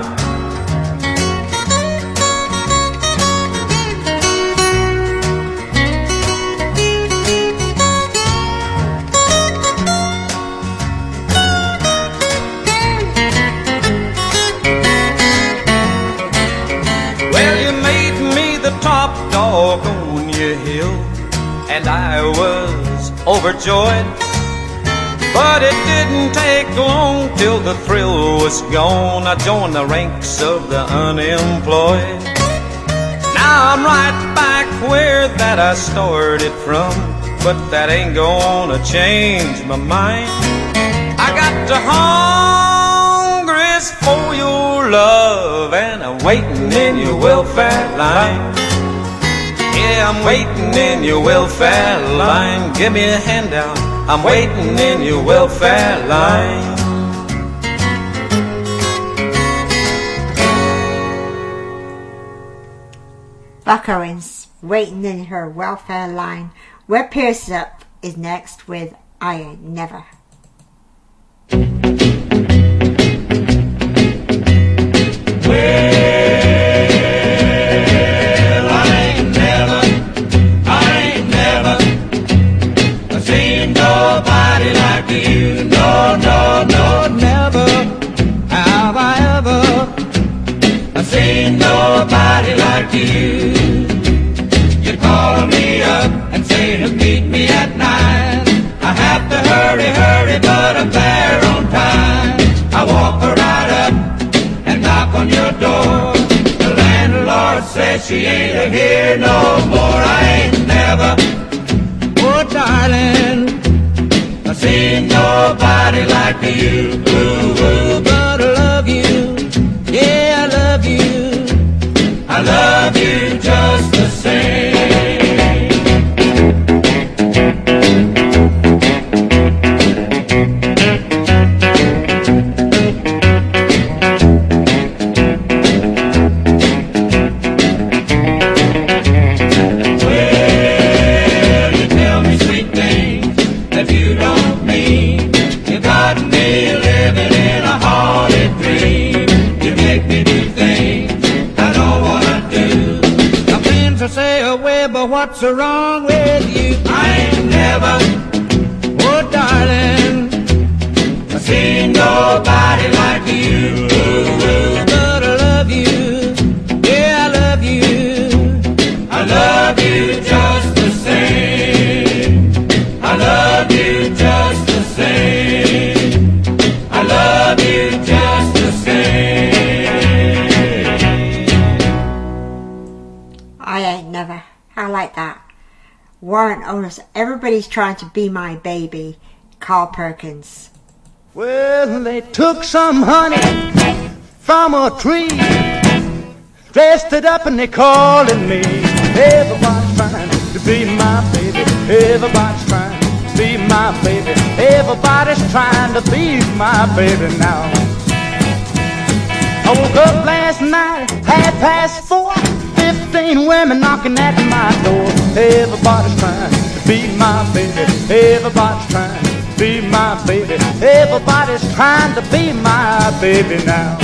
Well, you made me the top dog on your hill, and I was overjoyed. But it didn't take long till the thrill was gone. I joined the ranks of the unemployed. Now I'm right back where that I started from, but that ain't gonna change my mind. I got the hungers for your love, and I'm waiting in your welfare line. Yeah, I'm waiting in your welfare line. Give me a handout, I'm waiting in your welfare line. Buck Owens, waiting in her welfare line. Where Pierce Up is next with I Ain't Never. Nobody like you, no, no, no, never have I ever seen nobody like you. You call me up and say to meet me at 9. I have to hurry, hurry, but I'm there on time. I walk right up and knock on your door. The landlord says she ain't here no more. I ain't never, oh darling, I seen nobody like you, ooh, ooh, but I love you, yeah, I love you, I love you just the same. What's wrong with you? I ain't never, oh darling, I seen nobody like you, ooh, ooh, but I love you, yeah, I love you, I love you just the same, I love you just the same, I love you just the same. I Ain't Never. I like that. Warrant Owners, everybody's trying to be my baby. Carl Perkins. Well, they took some honey from a tree, dressed it up and they called it me. Everybody's trying to be my baby. Everybody's trying to be my baby. Everybody's trying to be my baby now. I woke up last night, 4:30. 15 women knocking at my door. Everybody's trying to be my baby. Everybody's trying to be my baby. Everybody's trying to be my baby now.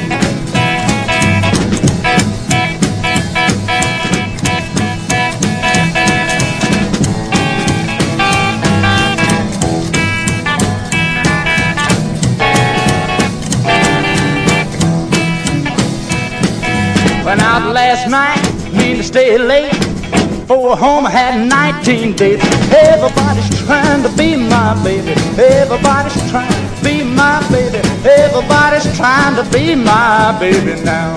Went out last night, mean to stay late. For home I had 19 dates. Everybody's trying to be my baby. Everybody's trying to be my baby. Everybody's trying to be my baby now.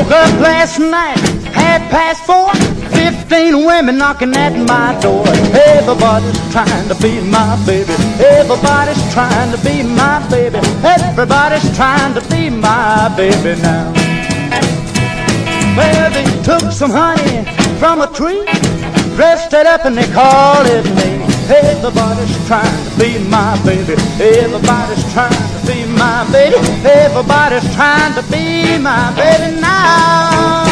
woke up last night, 4:30, 15 women knocking at my door. Everybody's trying to be my baby. Everybody's trying to be my baby. Everybody's trying to be my baby now. Well, they took some honey from a tree, dressed it up and they called it me. Everybody's trying to be my baby. Everybody's trying to be my baby. Everybody's trying to be my baby now.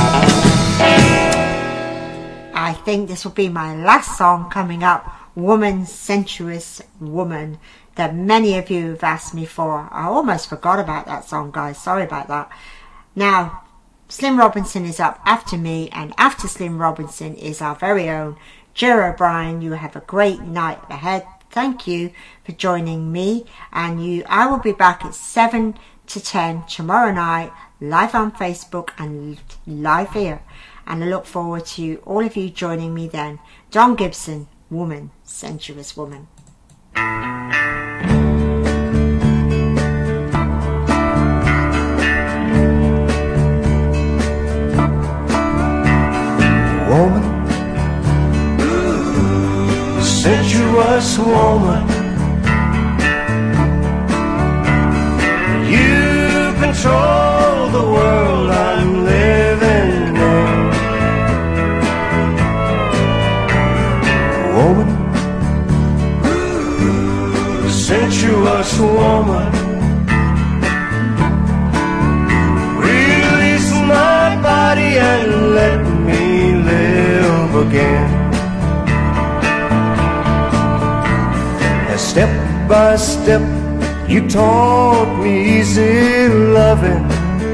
I think this will be my last song coming up, Woman, Sensuous Woman, that many of you have asked me for. I almost forgot about that song, guys. Sorry about that. Now, Slim Robinson is up after me, and after Slim Robinson is our very own Jerry O'Brien. You have a great night ahead. Thank you for joining me, and I will be back at 7 to 10 tomorrow night, live on Facebook and live here. And I look forward to all of you joining me then. Don Gibson, Woman, Sensuous Woman. Woman, sensuous woman, you control the world I'm living in. Woman, sensuous woman, release my body and let me live again. As step by step you taught me easy loving,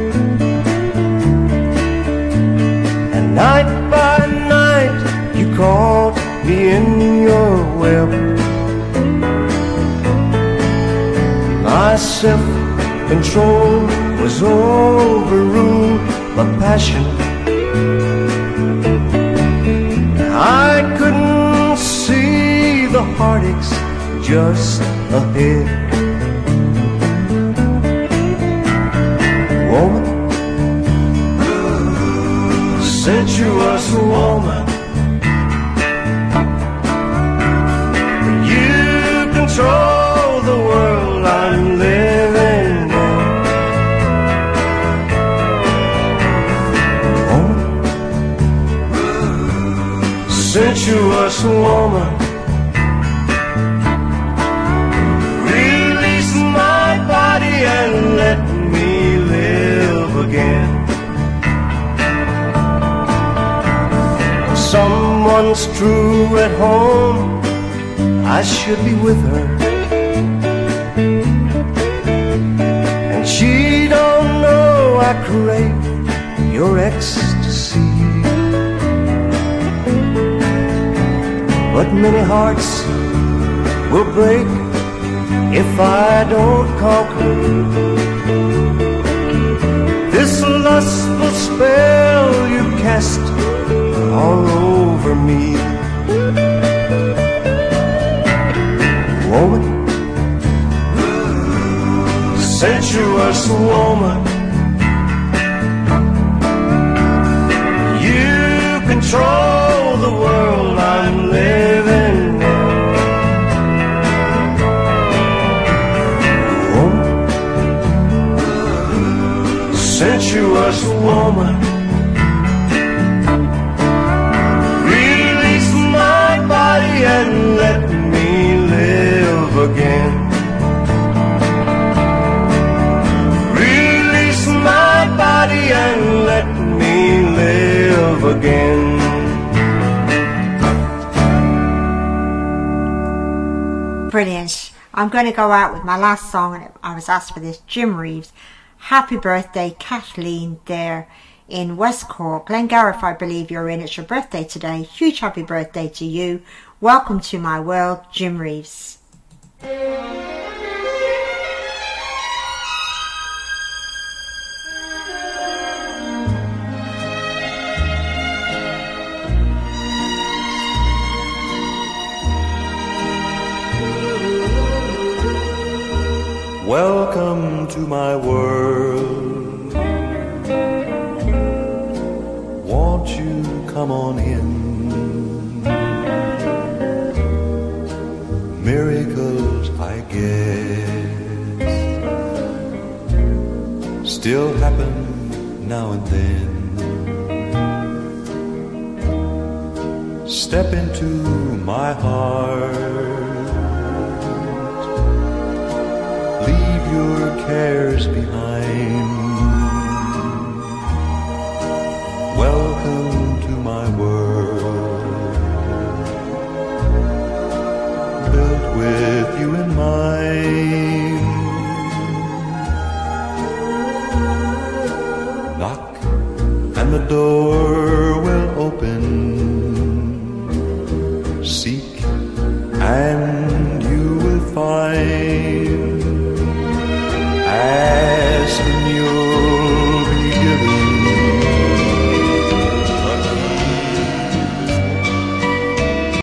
and night by night you caught me in your web. My self-control was overruled by passion. I couldn't see the heartaches just ahead. Woman, sensuous woman, you control the world I'm living in. Woman, sensuous woman, release my body and let me live again. Someone's true at home, I should be with her, and she don't know I crave your ecstasy. But many hearts will break if I don't conquer this lustful spell you cast all over me. Woman, sensuous woman, you control the world I'm living in. Woman, sensuous woman, release my body and let me live again. Release my body and let me live again. Brilliant. I'm going to go out with my last song, and I was asked for this. Jim Reeves, Happy Birthday Kathleen there in West Cork. Glengarriff, I believe you're in. It's your birthday today. Huge happy birthday to you. Welcome to my world, Jim Reeves. Welcome to my world. come on in. Miracles, I guess, still happen now and then. Step into my heart, leave your cares behind. Welcome to my world, built with you in mind. Knock and the door will open. Seek and